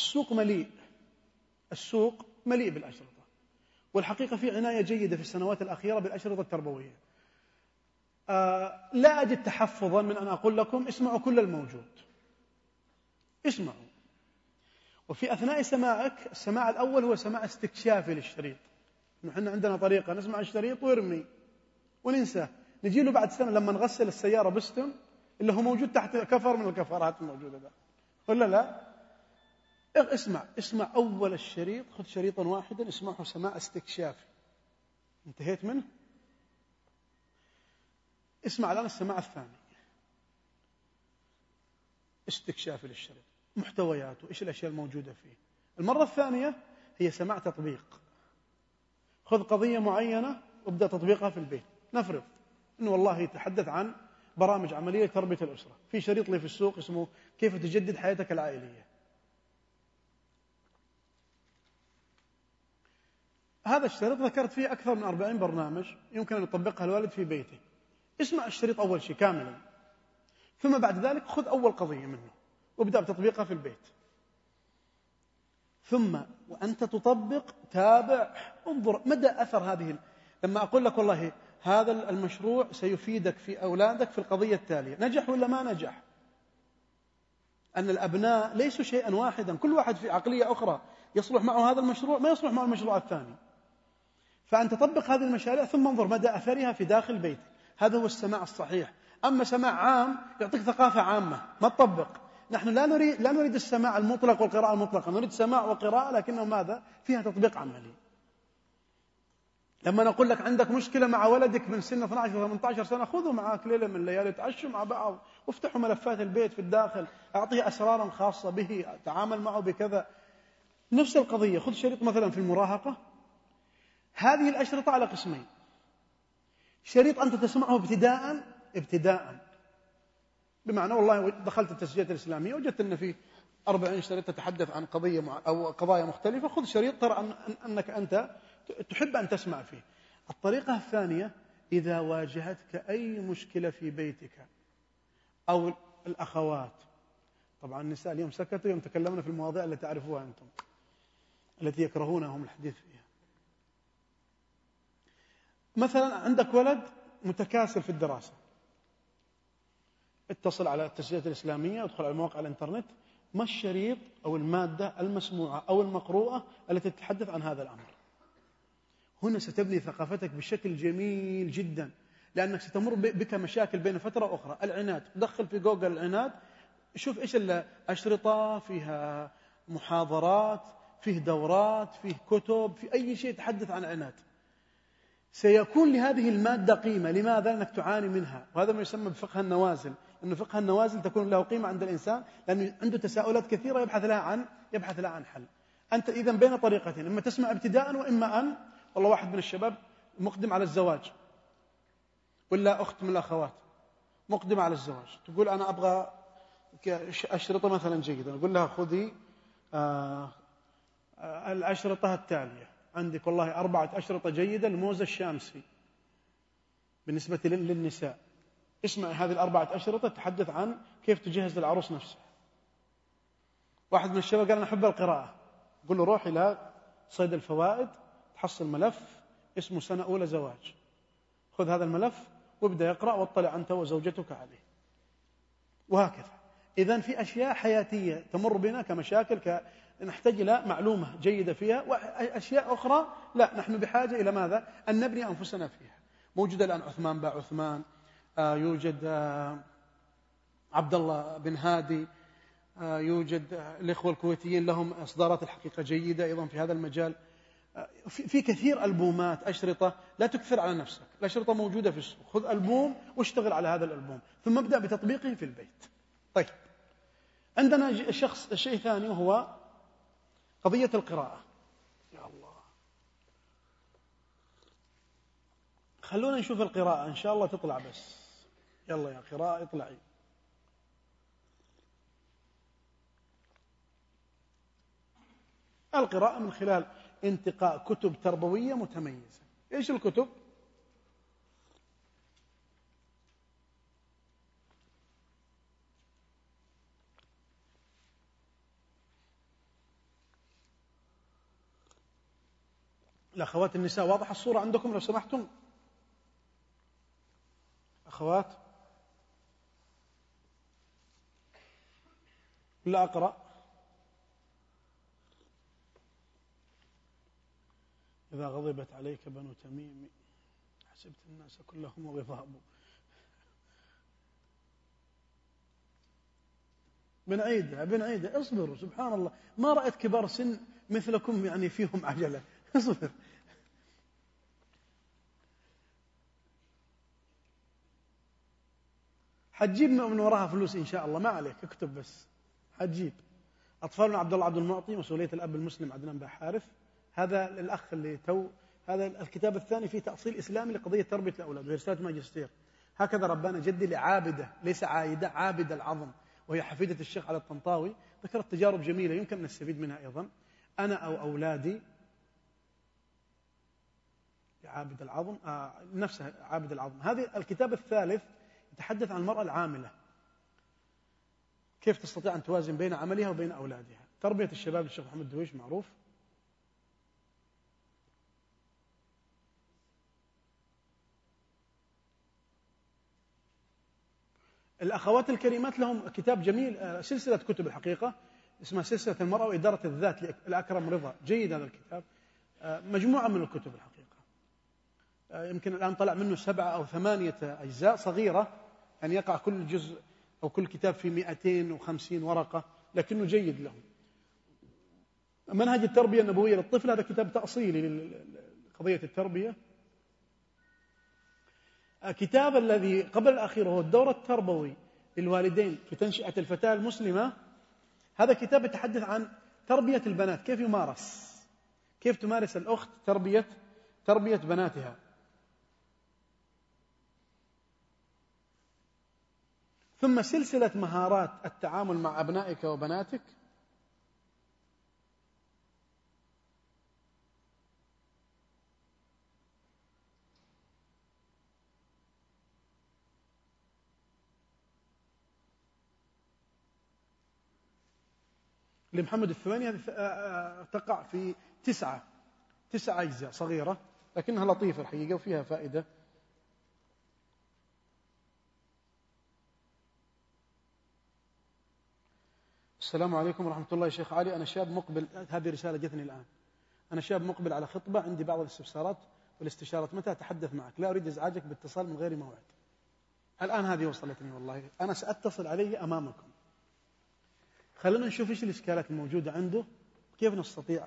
السوق مليء بالأشرطة، والحقيقة في عناية جيدة في السنوات الأخيرة بالأشرطة التربوية. لا أجد تحفظا من أن أقول لكم اسمعوا كل الموجود، اسمعوا. وفي أثناء سماعك، السماع الأول هو سماع استكشافي للشريط. نحن عندنا طريقة نسمع الشريط ويرمي وننساه، نجي له بعد سنة لما نغسل السيارة بستم اللي هو موجود تحت كفر من الكفرات الموجودة ده، ولا لا؟ اسمع أول الشريط، خذ شريطا واحدا اسمعه سماع استكشافي، انتهيت منه. اسمع الآن السماع الثاني، استكشافي للشريط، محتوياته، إيش الأشياء الموجودة فيه. المرة الثانية هي سماع تطبيق. خذ قضية معينة وابدأ تطبيقها في البيت. نفرض أنه والله يتحدث عن برامج عملية لتربية الأسرة، في شريط لي في السوق اسمه كيف تجدد حياتك العائلية. هذا الشريط ذكرت فيه أكثر من 40 برنامج يمكن أن يطبقها الوالد في بيته. اسمع الشريط أول شيء كاملا، ثم بعد ذلك خذ أول قضية منه وابدأ بتطبيقها في البيت. ثم وأنت تطبق تابع، انظر مدى أثر هذه. لما أقول لك والله هذا المشروع سيفيدك في أولادك في القضية التالية، نجح ولا ما نجح؟ أن الأبناء ليسوا شيئا واحدا، كل واحد في عقلية أخرى، يصلح معه هذا المشروع ما يصلح معه المشروع الثاني. فأنت تطبق هذه المشاريع ثم انظر مدى أثرها في داخل بيتك. هذا هو السماع الصحيح. أما سماع عام يعطيك ثقافة عامة ما تطبق. نحن لا نريد السماع المطلق والقراءة المطلقة، نريد سماع وقراءة لكنه ماذا؟ فيها تطبيق عملي. لما نقول لك عندك مشكلة مع ولدك من سن 12-18 سنة، خذوا معاك ليلة من الليالي، تعشوا مع بعض وافتحوا ملفات البيت في الداخل، أعطيه أسرارا خاصة به، تعامل معه بكذا. نفس القضية، خذ شريط مثلا في المراهقة. هذه الأشرطة على قسمين: شريط أنت تسمعه ابتداء، بمعنى والله دخلت التسجيلات الإسلامية وجدت أن في 40 شريط تتحدث عن قضية أو قضايا مختلفة، خذ شريط ترى أنك أنت تحب أن تسمع فيه. الطريقة الثانية: إذا واجهتك أي مشكلة في بيتك أو الأخوات، طبعا النساء اليوم سكتوا يوم تكلمنا في المواضيع التي تعرفوها أنتم التي يكرهونهم الحديث فيها. مثلا عندك ولد متكاسل في الدراسة، اتصل على التسجيلات الإسلامية، ادخل على مواقع الإنترنت، ما الشريط أو المادة المسموعة أو المقروءة التي تتحدث عن هذا الأمر. هنا ستبني ثقافتك بشكل جميل جدا، لأنك ستمر بك مشاكل بين فترة وأخرى. العناد، دخل في جوجل العناد، شوف إيش الأشرطة فيها، محاضرات، فيه دورات، فيه كتب، في أي شيء يتحدث عن العناد. سيكون لهذه المادة قيمة. لماذا؟ لأنك تعاني منها، وهذا ما يسمى بفقه النوازل. أن فقه النوازل تكون له قيمة عند الإنسان لأنه عنده تساؤلات كثيرة يبحث لها عن حل. أنت إذن بين طريقتين: إما تسمع ابتداء، وإما أن والله واحد من الشباب مقدم على الزواج، ولا أخت من الأخوات مقدمة على الزواج، تقول أنا أبغى أشرطة مثلا جيدة، نقول لها خذي الأشرطة التالية، عندك والله 4 أشرطة جيدة الموزة الشامسي بالنسبة للنساء، اسمع هذه 4 أشرطة تتحدث عن كيف تجهز للعروس نفسها. واحد من الشباب قال أنا أحب القراءة، قل له روح إلى صيد الفوائد، تحصل ملف اسمه سنة أولى زواج، خذ هذا الملف وابدأ يقرأ واطلع أنت وزوجتك عليه، وهكذا. إذن في أشياء حياتية تمر بنا كمشاكل نحتاج إلى معلومة جيدة فيها، وأشياء أخرى لا، نحن بحاجة إلى ماذا؟ أن نبني أنفسنا فيها. موجودة الآن عثمان باع عثمان، يوجد عبد الله بن هادي، يوجد الإخوة الكويتيين لهم إصدارات الحقيقة جيدة أيضا في هذا المجال. في كثير ألبومات أشرطة، لا تكثر على نفسك، الأشرطة موجودة في السوق، خذ ألبوم واشتغل على هذا الألبوم ثم ابدأ بتطبيقه في البيت. طيب، عندنا شيء ثاني وهو قضية القراءة. يا الله، خلونا نشوف القراءة إن شاء الله تطلع، بس يلا يا قراءة اطلعي. القراءة من خلال انتقاء كتب تربوية متميزة. إيش الكتب؟ الأخوات النساء واضح الصورة عندكم لو سمحتم؟ أخوات، لا أقرأ. إذا غضبت عليك بنو تميم حسبت الناس كلهم غضاب. بنعيدها اصبروا، سبحان الله، ما رأيت كبار سن مثلكم يعني فيهم عجلة. اصبر. حتجيب من وراها فلوس إن شاء الله، ما عليك، اكتب بس حتجيب. أطفالنا عبد الله عبد المعطي، مسؤولية الأب المسلم عدنان باحارث. هذا الأخ اللي هذا الكتاب الثاني فيه تأصيل إسلامي لقضية تربية الأولاد وهي رسالة ماجستير. هكذا ربنا جدي لعابدة، ليس عايدة، عابدة العظم، وهي حفيدة الشيخ علي الطنطاوي. ذكرت تجارب جميلة يمكن أن نستفيد منها أيضا، أنا أو أولادي. عابد العظم، نفسها عابد العظم. هذه الكتاب الثالث يتحدث عن المرأة العاملة، كيف تستطيع أن توازن بين عملها وبين أولادها. تربية الشباب للشيخ محمد دويش معروف. الأخوات الكريمات لهم كتاب جميل، سلسلة كتب الحقيقة اسمها سلسلة المرأة وإدارة الذات لأكرم رضا، جيد هذا الكتاب. مجموعة من الكتب الحقيقة، يمكن الآن طلع منه 7 أو 8 أجزاء صغيرة، يعني يقع كل جزء أو كل كتاب في 250 ورقة، لكنه جيد له. منهج التربية النبوية للطفل، هذا كتاب تأصيلي لقضية التربية. كتاب الذي قبل الأخير هو الدور التربوي للوالدين في تنشئة الفتاة المسلمة. هذا كتاب يتحدث عن تربية البنات، كيف تمارس الأخت تربية بناتها. ثم سلسلة مهارات التعامل مع أبنائك وبناتك. لمحمد الثواني، هذه تقع في 9 أجزاء صغيرة لكنها لطيفة الحقيقة وفيها فائدة. السلام عليكم ورحمة الله يا شيخ علي، أنا شاب مقبل، هذه رسالة جتني الآن. أنا شاب مقبل على خطبة، عندي بعض الاستفسارات والاستشارات، متى أتحدث معك؟ لا أريد إزعاجك باتصال من غير موعد. الآن هذه وصلتني والله، أنا سأتصل عليه أمامكم. خلينا نشوف إيش الإشكالات الموجودة عنده، كيف نستطيع.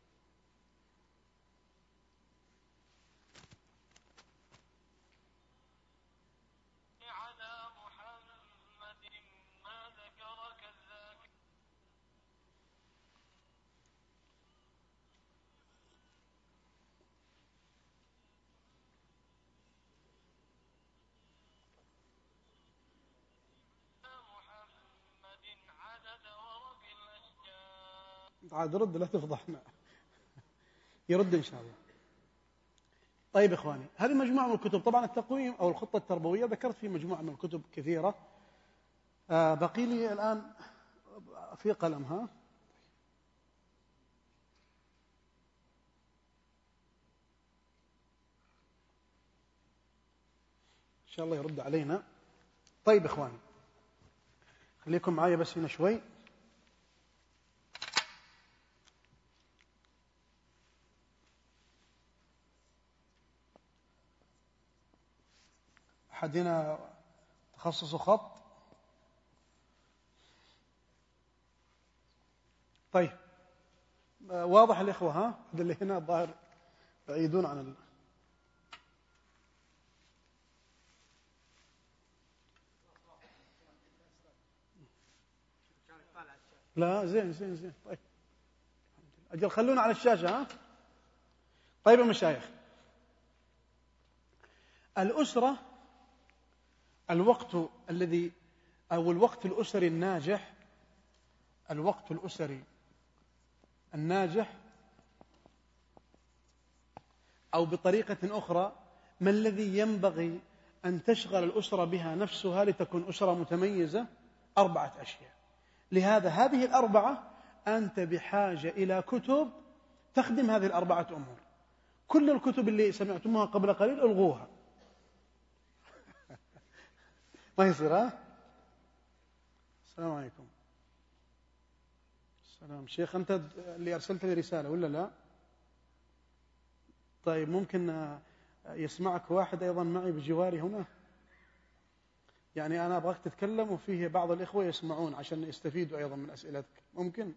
عاد رد، لا تفضحنا. يرد إن شاء الله. طيب إخواني، هذه مجموعة من الكتب. طبعا التقويم أو الخطة التربوية ذكرت في مجموعة من الكتب كثيرة. بقي لي الآن في قلم، إن شاء الله يرد علينا. طيب إخواني، خليكم معايا بس هنا شوي. أحدنا تخصص خط. طيب، واضح الإخوة؟ ها، هذا اللي هنا الظاهر بعيدون عن لا، زين زين زين. طيب أجل خلونا على الشاشة. ها، طيب يا مشايخ، الأسرة، الوقت الذي أو الوقت الأسري الناجح، الوقت الأسري الناجح، أو بطريقة أخرى ما الذي ينبغي أن تشغل الأسرة بها نفسها لتكون أسرة متميزة؟ 4 أشياء. لهذا هذه ال4 أنت بحاجة إلى كتب تخدم هذه ال4 أمور. كل الكتب اللي سمعتموها قبل قليل ألغوها. ما يصير. ها، السلام عليكم. السلام شيخ، أنت اللي أرسلت لي رسالة ولا لا؟ طيب ممكن يسمعك واحد أيضا معي بجواري هنا، يعني أنا أبغاك تتكلم وفيه بعض الإخوة يسمعون عشان يستفيدوا أيضا من أسئلتك. ممكن؟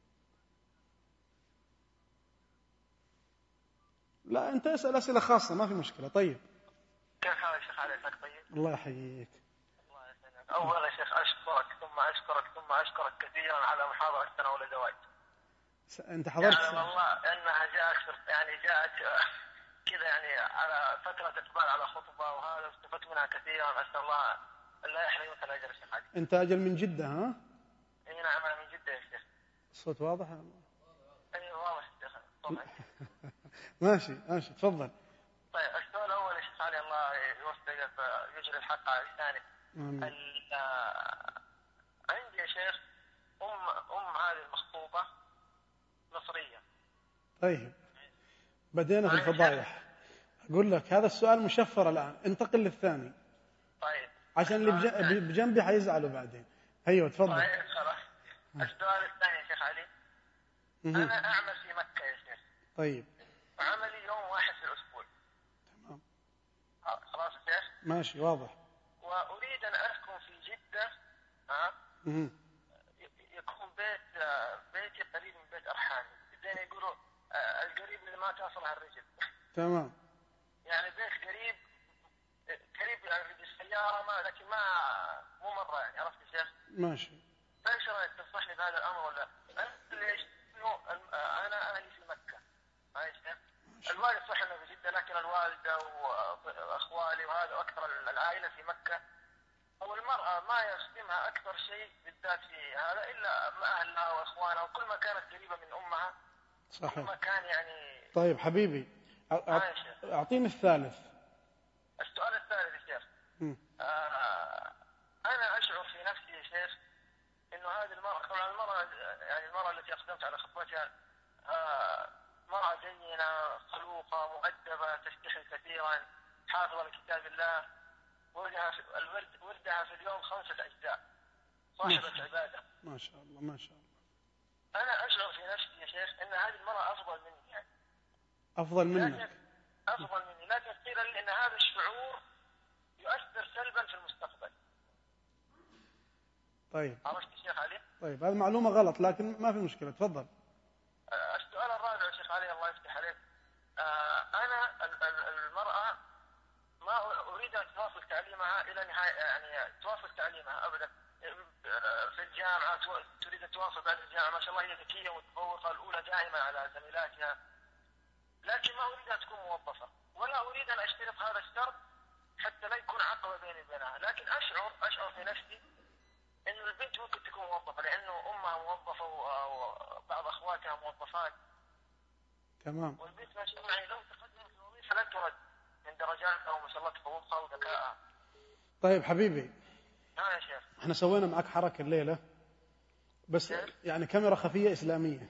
لا، أنت اسأل أسئلة خاصة ما في مشكلة. طيب كيف حالك شيخ علي؟ طيب، الله يحييك. الله يسلمك. أولا يا شيخ أشكرك ثم أشكرك كثيرا على محاضرة التناول الزواج. أنت حضرت؟ يعني والله أنها جاءت كذا يعني على فترة إقبال على خطبة، وهذا استفدت منها كثيرا. أسأل الله لا يحرمك الأجر يا شيخ علي. أنت أجل من جدة؟ ها؟ أي نعم، أنا من جدة يا شيخ. الصوت واضح؟ أي واضح يا شيخ طبعا. ماشي تفضل. طيب السؤال الأول يا شيخ علي، الله يوفقك ويجري الحق على لسانك. عندي يا شيخ أم هذه المخطوبة مصرية. طيب بدينا في الفضايح. أقول لك هذا السؤال مشفر الآن، انتقل للثاني. طيب عشان اللي بجنبي حيزعلوا بعدين. أيوة تفضل. طيب خلاص. السؤال الثاني يا شيخ علي، أنا أعمل في مكة يا شيخ. طيب عملي يوم واحد في الأسبوع. تمام. خلاص يا شيخ. ماشي واضح. وأريد أن أسكن في جدة. يكون بيتي قريب من بيت أرحامي، زين يقولوا القريب اللي ما تصلها الرجل. تمام. يعني بيت قريب يعني بالسيارة، لكن مو مرة يعني. عرفت يا شيخ؟ ماشي. فايش رأيك تنصحني بهذا الأمر ولا؟ ليش؟ أنا أهلي في مكة. هاي يا شيخ. الوالد صح إنه في جدة، لكن الوالدة وأخوالي وهذا أكثر العائلة في مكة. والمرأة ما يخدمها أكثر شيء بالذات في هذا إلا أهلها وإخوانها، وكل ما كانت قريبة من أمها صحيح. كل ما كان يعني. طيب حبيبي أعطيني الثالث. السؤال الثالث يا شيخ، أنا أشعر في نفسي يا شيخ إنه هذه المرأة، طبعا المرأة التي أقدمت على خطبتها مرأة دينة خلوقة مؤدبة تستحي كثيرا حافظة لكتاب الله، وردها في اليوم 5 أجزاء، صاحبة عبادة ما شاء الله ما شاء الله. أنا أشعر في نفسي يا شيخ أن هذه المرأة أفضل مني يعني. أفضل منك؟ أفضل مني، لكن قيل لي أن هذا الشعور يؤثر سلبا في المستقبل. طيب عرفت يا شيخ علي؟ طيب هذه معلومة غلط لكن ما في مشكلة، تفضل. السؤال الرابع يا شيخ علي، الله يفتح عليك. أنا المرأة ما أريد أن تواصل تعليمها إلى نهاية، يعني تواصل تعليمها أبدا في الجامعة، تريد أن تواصل بعد الجامعة. ما شاء الله هي ذكية ومتفوقة الأولى دائما على زميلاتها، لكن ما أريد أن تكون موظفة، ولا أريد أن أشترط هذا الشرط حتى لا يكون عقبة بيني وبينها. لكن أشعر في نفسي إنه البنت ممكن تكون موظفة، لأنه أمها موظفة وبعض أخواتها موظفات. تمام. والبنت ما شاء الله لو تقدم في الوظيفة لن ترد من درجاتها وما شاء الله تفوقها وذكائها. طيب حبيبي، يا شيخ احنا سوينا معك حركة الليلة بس يعني كاميرا خفية إسلامية.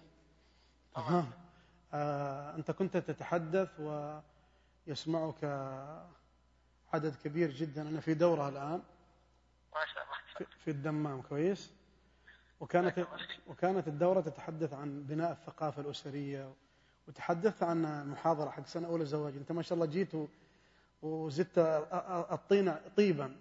أنت كنت تتحدث ويسمعك عدد كبير جدا. أنا في دورة الآن ما شاء الله في الدمام، كويس. وكانت الدورة تتحدث عن بناء الثقافة الأسرية، وتحدثت عن محاضرة حق سنة أولى زواج. أنت ما شاء الله جيت وزدت الطين طيبا،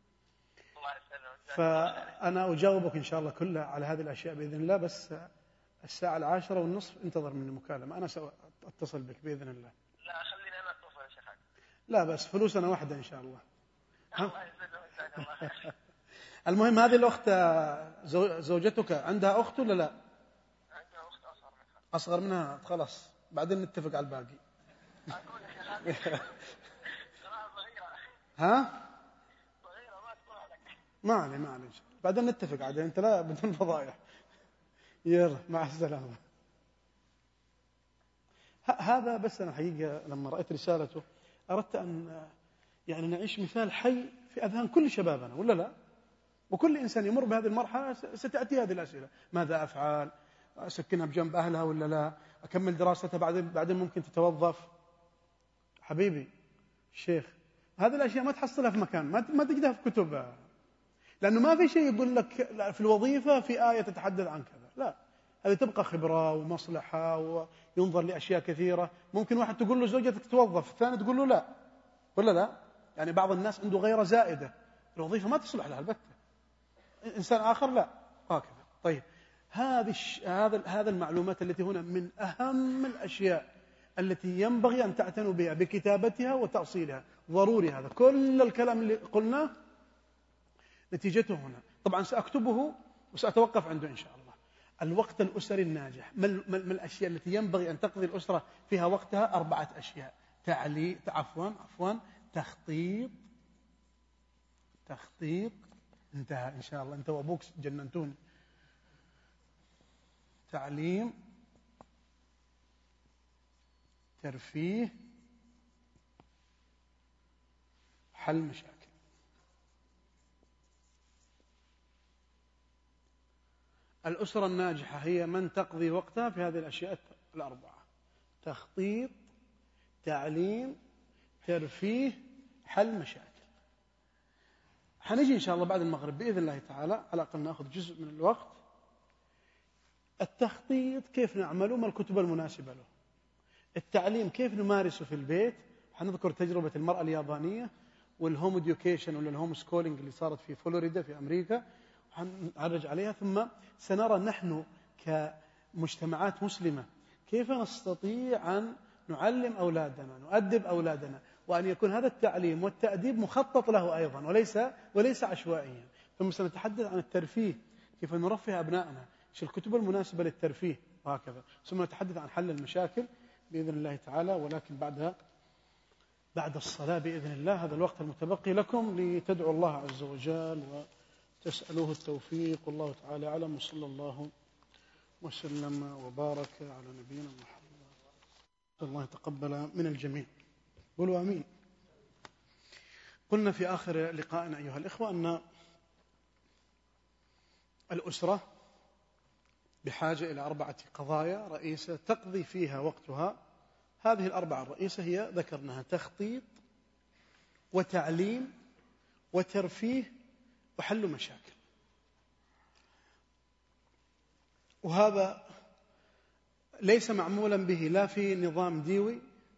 فأنا أجاوبك إن شاء الله كلها على هذه الأشياء بإذن الله. بس الساعة 10:30 انتظر مني مكالمة، أنا سأتصل بك بإذن الله. لا خليني أنا أتصل يا شيخ. لا بس فلوسنا واحدة إن شاء الله. الله يسعدك الله. المهم هذه الأخت زوجتك عندها أخت ولا لا؟ عندها أخت أصغر منها. أصغر منها، خلاص بعدين نتفق على الباقي. أقول يا شيخ صراحة صغيرة. ها؟ صغيرة ما تقول عليك. ما علي بعدين نتفق عاد، أنت لا بدون فضايح. يلا مع السلامة. هذا بس أنا حقيقة لما رأيت رسالته أردت أن يعني نعيش مثال حي في أذهان كل شبابنا، ولا لا؟ وكل إنسان يمر بهذه المرحلة ستأتي هذه الأسئلة: ماذا أفعل؟ أسكنها بجنب أهلها ولا لا؟ أكمل دراستها بعدين ممكن تتوظف. حبيبي الشيخ، هذه الأشياء ما تحصلها في مكان، ما تجدها في كتب، لأنه ما في شيء يقول لك في الوظيفة في آية تتحدث عن كذا، لا، هذه تبقى خبرة ومصلحة وينظر لأشياء كثيرة. ممكن واحد تقول له زوجتك تتوظف، الثاني تقول له لا، ولا لا؟ يعني بعض الناس عنده غيرة زائدة، الوظيفة ما تصلح لها البتة، إنسان آخر لا، هكذا. طيب هذا المعلومات التي هنا من أهم الأشياء التي ينبغي أن تعتنوا بها بكتابتها وتأصيلها، ضروري. هذا كل الكلام اللي قلناه نتيجته هنا. طبعا سأكتبه وسأتوقف عنده إن شاء الله. الوقت الأسري الناجح، ما الأشياء التي ينبغي أن تقضي الأسرة فيها وقتها؟ 4 أشياء: تخطيط، انتهى إن شاء الله، أنت وأبوك جننتوني. تعليم، ترفيه، حل مشاكل. الأسرة الناجحة هي من تقضي وقتها في هذه الأشياء 4: تخطيط، تعليم، ترفيه، حل مشاكل. حنجي إن شاء الله بعد المغرب بإذن الله تعالى، على الأقل نأخذ جزء من الوقت. التخطيط كيف نعمله، ما الكتب المناسبة له. التعليم كيف نمارسه في البيت، حنذكر تجربة المرأة اليابانية والهوم إديوكيشن ولا الهوم سكولينج اللي صارت في فلوريدا في أمريكا، حنعرج عليها. ثم سنرى نحن كمجتمعات مسلمة كيف نستطيع أن نعلم أولادنا، نؤدب أولادنا، وأن يكون هذا التعليم والتأديب مخطط له أيضا وليس عشوائيا. ثم سنتحدث عن الترفيه، كيف نرفه أبنائنا، ايش الكتب المناسبة للترفيه وهكذا. ثم نتحدث عن حل المشاكل بإذن الله تعالى، ولكن بعد الصلاة بإذن الله. هذا الوقت المتبقي لكم لتدعوا الله عز وجل وتسألوه التوفيق، والله تعالى أعلم. وصلى الله وسلم وبارك على نبينا محمد. الله يتقبل من الجميع، قولوا آمين. قلنا في آخر لقائنا أيها الإخوة أن الأسرة بحاجة إلى 4 قضايا رئيسة تقضي فيها وقتها. هذه 4 الرئيسة هي ذكرناها: تخطيط، وتعليم، وترفيه، وحل مشاكل. وهذا ليس معمولا به لا في نظام ديوي،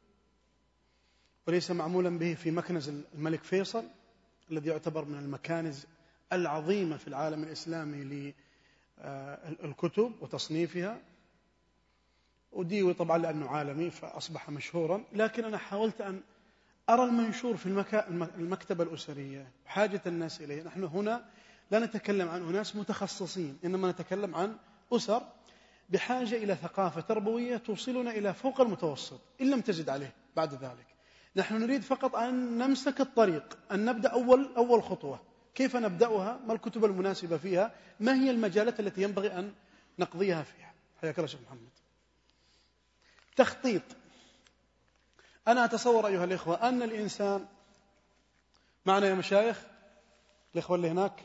وليس معمولا به في مكنز الملك فيصل الذي يعتبر من المكانز العظيمة في العالم الإسلامي للكتب وتصنيفها، وديوي طبعا لأنه عالمي فأصبح مشهورا. لكن أنا حاولت أن أرى المنشور في المكتبة الأسرية حاجة الناس إليه. نحن هنا لا نتكلم عن أناس متخصصين، إنما نتكلم عن أسر بحاجة إلى ثقافة تربوية توصلنا إلى فوق المتوسط إن لم تزد عليه بعد ذلك. نحن نريد فقط أن نمسك الطريق، أن نبدأ أول خطوة. كيف نبدأها؟ ما الكتب المناسبة فيها؟ ما هي المجالات التي ينبغي أن نقضيها فيها؟ حياك الله شيخ محمد. تخطيط. أنا أتصور أيها الإخوة أن الإنسان معنا يا مشايخ الإخوة اللي هناك،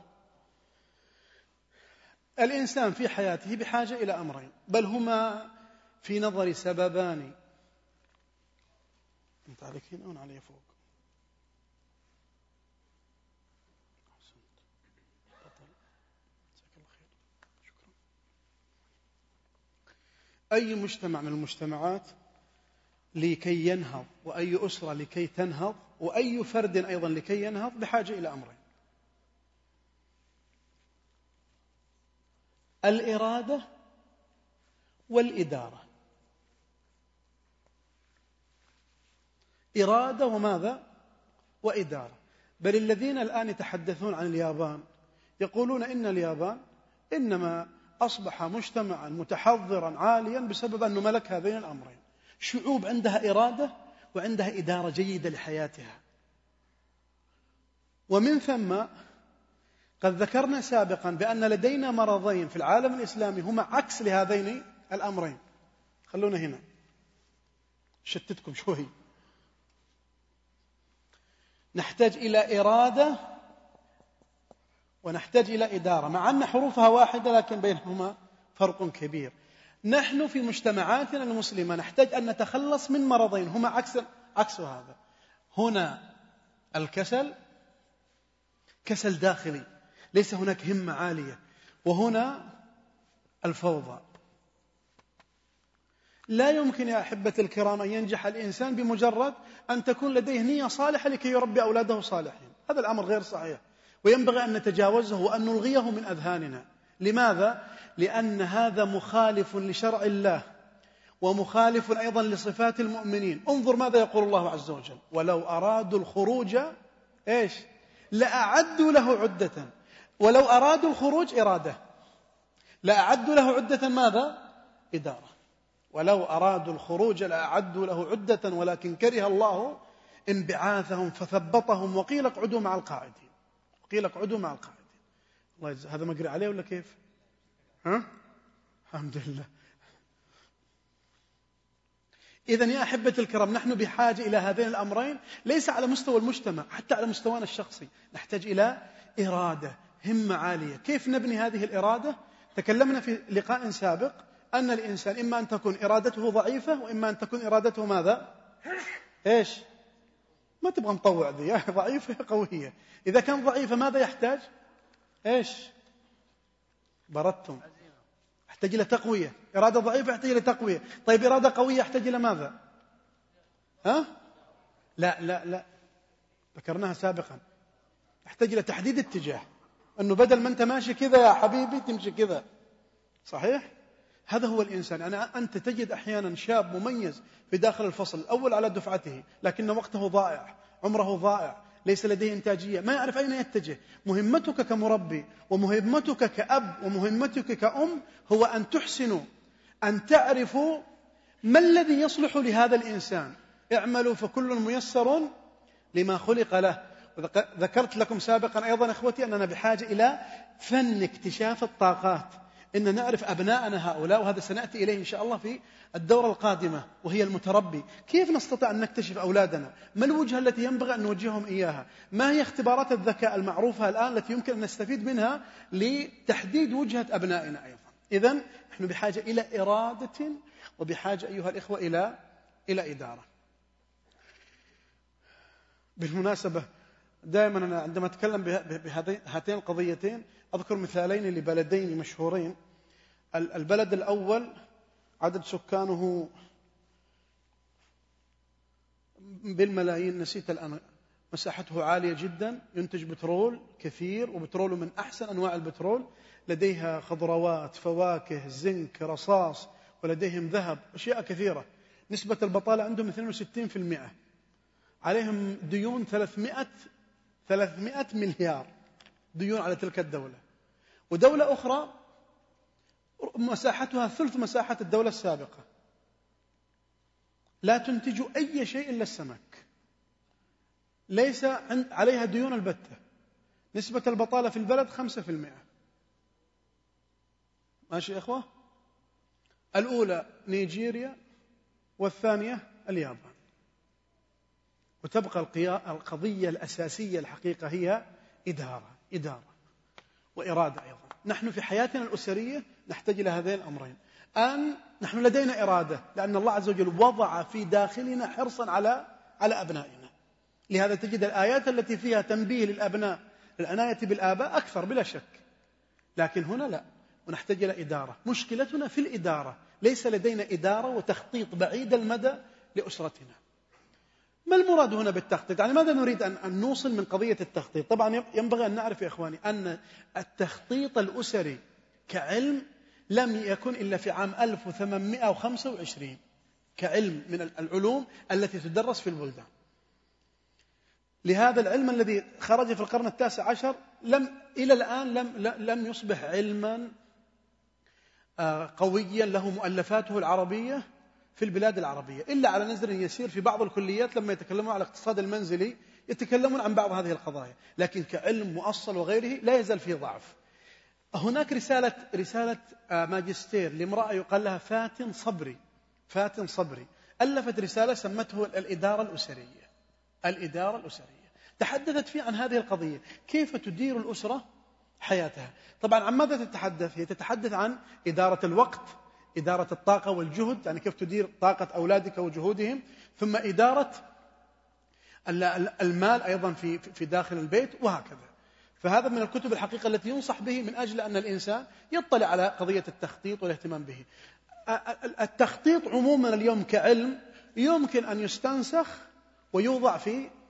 الإنسان في حياته بحاجة إلى أمرين، بل هما في نظري سببان. أنت عليك هنا وأنا علي فوق. أي مجتمع من المجتمعات لكي ينهض، وأي أسرة لكي تنهض، وأي فرد أيضا لكي ينهض، بحاجة إلى أمرين: الإرادة والإدارة. إرادة وماذا؟ وإدارة. بل الذين الآن يتحدثون عن اليابان يقولون إن اليابان إنما أصبح مجتمعا متحضرا عاليا بسبب أنه ملك هذين الأمرين. شعوب عندها إرادة وعندها إدارة جيدة لحياتها. ومن ثم قد ذكرنا سابقا بأن لدينا مرضين في العالم الإسلامي هما عكس لهذين الأمرين. خلونا هنا شتتكم شوي. نحتاج إلى إرادة ونحتاج إلى إدارة، مع أن حروفها واحدة لكن بينهما فرق كبير. نحن في مجتمعاتنا المسلمة نحتاج أن نتخلص من مرضين هما عكس هذا. هنا الكسل، كسل داخلي، ليس هناك همة عالية، وهنا الفوضى. لا يمكن يا أحبة الكرام أن ينجح الإنسان بمجرد أن تكون لديه نية صالحة لكي يربي أولاده صالحين. هذا الأمر غير صحيح، وينبغي أن نتجاوزه وأن نلغيه من أذهاننا. لماذا؟ لأن هذا مخالف لشرع الله ومخالف أيضا لصفات المؤمنين. انظر ماذا يقول الله عز وجل: ولو أرادوا الخروج لأعدوا له عدة. ولو أرادوا الخروج إرادة، لأعدوا له عدة ماذا؟ إدارة. ولو أرادوا الخروج لأعدوا له عدة ولكن كره الله انبعاثهم فثبطهم وقيل اقعدوا مع القاعدين. قيل اقعدوا مع القاعدين. الله يجزاك. هذا مقري عليه ولا كيف؟ الحمد لله. إذن يا أحبة الكرام، نحن بحاجة إلى هذين الأمرين، ليس على مستوى المجتمع، حتى على مستوانا الشخصي. نحتاج إلى إرادة، همة عالية. كيف نبني هذه الإرادة؟ تكلمنا في لقاء سابق أن الإنسان إما أن تكون إرادته ضعيفة وإما أن تكون إرادته ماذا؟ ما تبغى نطوع ذي، ضعيفة قوية. إذا كان ضعيفة ماذا يحتاج؟ بردتم. يحتاج إلى تقوية. إرادة ضعيفة يحتاج إلى تقوية. طيب إرادة قوية يحتاج إلى ماذا؟ لا ذكرناها سابقا. يحتاج إلى تحديد اتجاه، أنه بدل ما أنت ماشي كذا يا حبيبي تمشي كذا. صحيح؟ هذا هو الإنسان. أنت تجد أحيانا شاب مميز في داخل الفصل الأول على دفعته، لكن وقته ضائع، عمره ضائع، ليس لديه إنتاجية، ما يعرف أين يتجه. مهمتك كمربي ومهمتك كأب ومهمتك كأم هو أن تحسنوا أن تعرفوا ما الذي يصلح لهذا الإنسان. اعملوا فكل ميسر لما خلق له. ذكرت لكم سابقا أيضا إخوتي أننا بحاجة إلى فن اكتشاف الطاقات، إن نعرف أبناءنا هؤلاء، وهذا سنأتي إليه إن شاء الله في الدورة القادمة وهي المتربي. كيف نستطيع أن نكتشف أولادنا؟ ما الوجهة التي ينبغي أن نوجههم إياها؟ ما هي اختبارات الذكاء المعروفة الآن التي يمكن أن نستفيد منها لتحديد وجهة أبنائنا أيضا؟ إذن نحن بحاجة إلى إرادة وبحاجة أيها الإخوة إلى إدارة. بالمناسبة دائما أنا عندما أتكلم بهاتين القضيتين أذكر مثالين لبلدين مشهورين. البلد الأول عدد سكانه بالملايين، نسيت الآن، مساحته عالية جدا، ينتج بترول كثير، وبترول من أحسن أنواع البترول، لديها خضروات، فواكه، زنك، رصاص، ولديهم ذهب، أشياء كثيرة. نسبة البطالة عندهم 62%. عليهم ديون 300 مليار ديون على تلك الدولة. ودولة أخرى مساحتها ثلث مساحة الدولة السابقة، لا تنتج أي شيء إلا السمك، ليس عليها ديون البتة. نسبة البطالة في البلد 5%. ماشي يا إخوة؟ الأولى نيجيريا والثانية اليابان. وتبقى القضية الأساسية الحقيقة هي إدارة وإرادة أيضا. نحن في حياتنا الأسرية نحتاج إلى هذين الأمرين. نحن لدينا إرادة لأن الله عز وجل وضع في داخلنا حرصا على أبنائنا. لهذا تجد الآيات التي فيها تنبيه للأبناء للعناية بالآباء أكثر بلا شك. لكن هنا لا، ونحتاج إلى إدارة. مشكلتنا في الإدارة، ليس لدينا إدارة وتخطيط بعيد المدى لأسرتنا. ما المراد هنا بالتخطيط؟ يعني ماذا نريد أن نوصل من قضية التخطيط؟ طبعا ينبغي أن نعرف يا إخواني أن التخطيط الأسري كعلم لم يكن إلا في عام 1825 كعلم من العلوم التي تدرس في البلدان. لهذا العلم الذي خرج في القرن 19 إلى الآن لم يصبح علما قويا له مؤلفاته العربية في البلاد العربية، إلا على نزر يسير في بعض الكليات لما يتكلمون على الاقتصاد المنزلي يتكلمون عن بعض هذه القضايا، لكن كعلم مؤصل وغيره لا يزال فيه ضعف. هناك رسالة ماجستير لامرأة يقال لها فاتن صبري، ألفت رسالة سمته الإدارة الأسرية، تحدثت فيه عن هذه القضية، كيف تدير الأسرة حياتها. طبعا عن ماذا تتحدث؟ هي تتحدث عن إدارة الوقت، إدارة الطاقة والجهد، يعني كيف تدير طاقة أولادك وجهودهم، ثم إدارة المال أيضا في داخل البيت وهكذا. فهذا من الكتب الحقيقة التي ينصح به من أجل أن الإنسان يطلع على قضية التخطيط والاهتمام به. التخطيط عموما اليوم كعلم يمكن أن يستنسخ ويوضع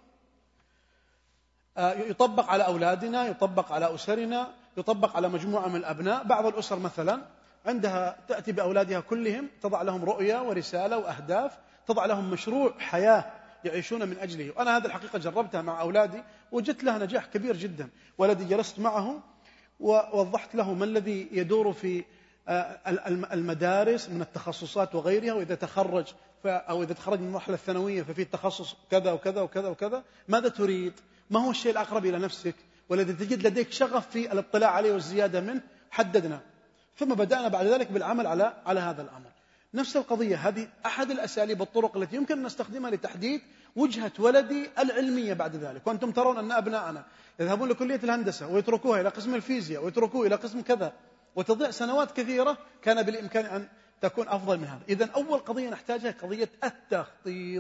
يطبق على أولادنا، يطبق على أسرنا، يطبق على مجموعة من الأبناء. بعض الأسر مثلا عندها تأتي بأولادها كلهم، تضع لهم رؤية ورسالة وأهداف، تضع لهم مشروع حياة يعيشون من أجله. وأنا هذا الحقيقة جربتها مع أولادي وجدت لها نجاح كبير جدا. ولدي جلست معه ووضحت له ما الذي يدور في المدارس من التخصصات وغيرها، وإذا تخرج أو إذا تخرج من المرحلة الثانوية ففي التخصص كذا وكذا وكذا وكذا، ماذا تريد؟ ما هو الشيء الأقرب إلى نفسك والذي تجد لديك شغف في الاطلاع عليه والزيادة منه؟ حددنا، ثم بدأنا بعد ذلك بالعمل على هذا الأمر. نفس القضية، هذه أحد الأساليب الطرق التي يمكن أن نستخدمها لتحديد وجهة ولدي العلمية بعد ذلك. وأنتم ترون أن أبناءنا يذهبون لكلية الهندسة ويتركوها إلى قسم الفيزياء ويتركوه إلى قسم كذا، وتضيع سنوات كثيرة كان بالإمكان أن تكون أفضل من هذا. إذن أول قضية نحتاجها قضية التخطيط.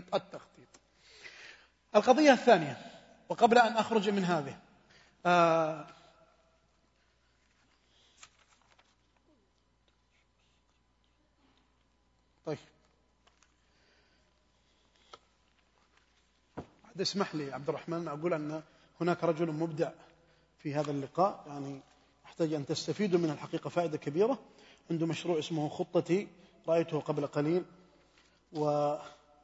القضية الثانية، وقبل أن أخرج من هذه، طيب اسمح لي عبد الرحمن أقول أن هناك رجل مبدع في هذا اللقاء، يعني أحتاج أن تستفيدوا من الحقيقة فائدة كبيرة. عنده مشروع اسمه خطتي، رأيته قبل قليل وهو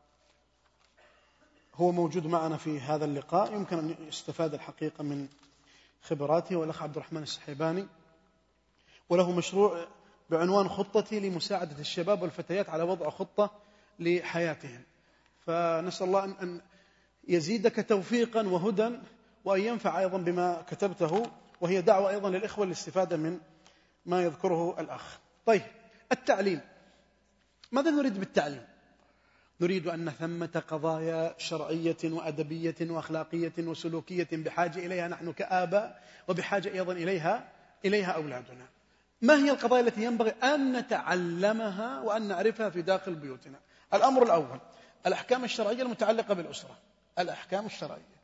موجود معنا في هذا اللقاء، يمكن أن يستفاد الحقيقة من خبراته. والأخ عبد الرحمن السحيباني وله مشروع بعنوان خطتي لمساعدة الشباب والفتيات على وضع خطة لحياتهم. فنسأل الله أن يزيدك توفيقا وهدى، وأن ينفع أيضا بما كتبته، وهي دعوة أيضا للإخوة للاستفادة من ما يذكره الأخ. طيب، التعليم، ماذا نريد بالتعليم؟ نريد أن ثمة قضايا شرعية وأدبية وأخلاقية وسلوكية بحاجة إليها نحن كآباء، وبحاجة أيضا إليها أولادنا. ما هي القضايا التي ينبغي أن نتعلمها وأن نعرفها في داخل بيوتنا؟ الأمر الأول الأحكام الشرعية المتعلقة بالأسرة، الأحكام الشرعية.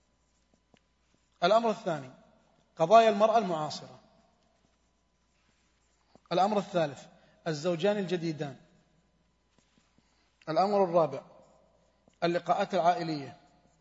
الأمر الثاني قضايا المرأة المعاصرة. الأمر الثالث الزوجان الجديدان. الأمر الرابع اللقاءات العائلية.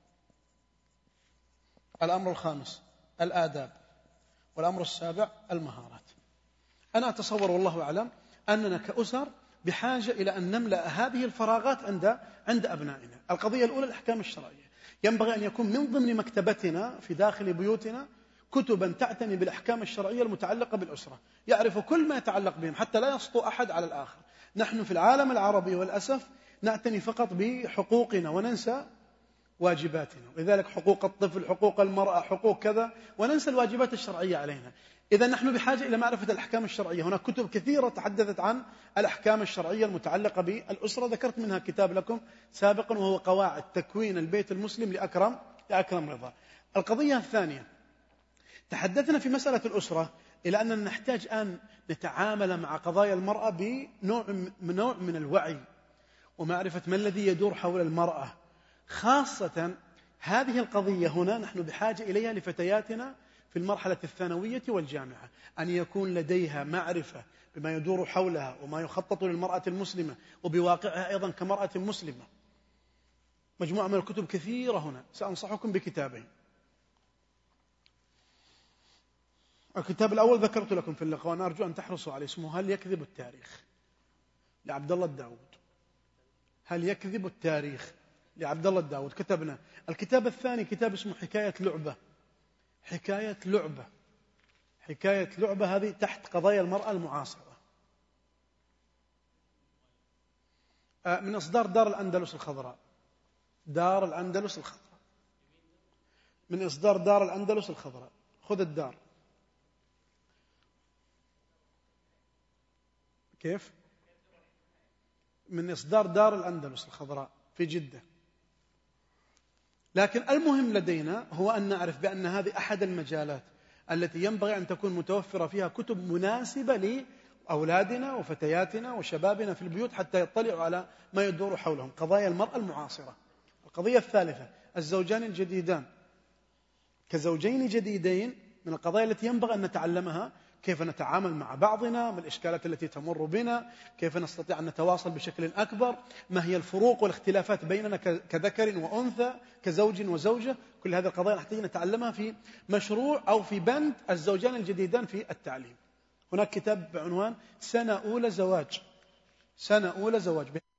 الأمر الخامس الآداب. والأمر السابع المهارات. أنا أتصور والله أعلم أننا كأسر بحاجة إلى أن نملأ هذه الفراغات عند أبنائنا. القضية الأولى الأحكام الشرعية، ينبغي أن يكون من ضمن مكتبتنا في داخل بيوتنا كتبا تعتني بالأحكام الشرعية المتعلقة بالأسرة، يعرف كل ما يتعلق بهم حتى لا يسطو أحد على الآخر. نحن في العالم العربي والأسف نعتني فقط بحقوقنا وننسى واجباتنا، ولذلك حقوق الطفل، حقوق المرأة، حقوق كذا، وننسى الواجبات الشرعية علينا. إذا نحن بحاجة إلى معرفة الأحكام الشرعية. هناك كتب كثيرة تحدثت عن الأحكام الشرعية المتعلقة بالأسرة، ذكرت منها كتاب لكم سابقا وهو قواعد تكوين البيت المسلم لأكرم رضا. القضية الثانية، تحدثنا في مسألة الأسرة إلى أننا نحتاج أن نتعامل مع قضايا المرأة بنوع من الوعي ومعرفة ما الذي يدور حول المرأة، خاصة هذه القضية هنا نحن بحاجة إليها لفتياتنا في المرحلة الثانوية والجامعة، أن يكون لديها معرفة بما يدور حولها وما يخطط للمرأة المسلمة وبواقعها أيضا كمرأة مسلمة. مجموعة من الكتب كثيرة هنا، سأنصحكم بكتابين. الكتاب الأول ذكرت لكم في اللقاء وأنا أرجو أن تحرصوا عليه، اسمه هل يكذب التاريخ لعبد الله الداود. هل يكذب التاريخ لعبد الله الداود كتبنا. الكتاب الثاني كتاب اسمه حكاية لعبة. حكاية لعبة. حكاية لعبة هذه تحت قضايا المرأة المعاصرة، من إصدار دار الأندلس الخضراء. دار الأندلس الخضراء، من إصدار دار الأندلس الخضراء. خذ الدار. كيف؟ من إصدار دار الأندلس الخضراء في جدة. لكن المهم لدينا هو أن نعرف بأن هذه أحد المجالات التي ينبغي أن تكون متوفرة فيها كتب مناسبة لأولادنا وفتياتنا وشبابنا في البيوت حتى يطلعوا على ما يدور حولهم، قضايا المرأة المعاصرة. القضية الثالثة الزوجان الجديدان كزوجين جديدين، من القضايا التي ينبغي أن نتعلمها كيف نتعامل مع بعضنا، ما الإشكالات التي تمر بنا، كيف نستطيع أن نتواصل بشكل أكبر، ما هي الفروق والاختلافات بيننا كذكر وأنثى، كزوج وزوجة. كل هذه القضايا نحتاج نتعلمها في مشروع أو في بند الزوجان الجديدان في التعليم. هناك كتاب بعنوان سنة أولى زواج. سنة أولى زواج.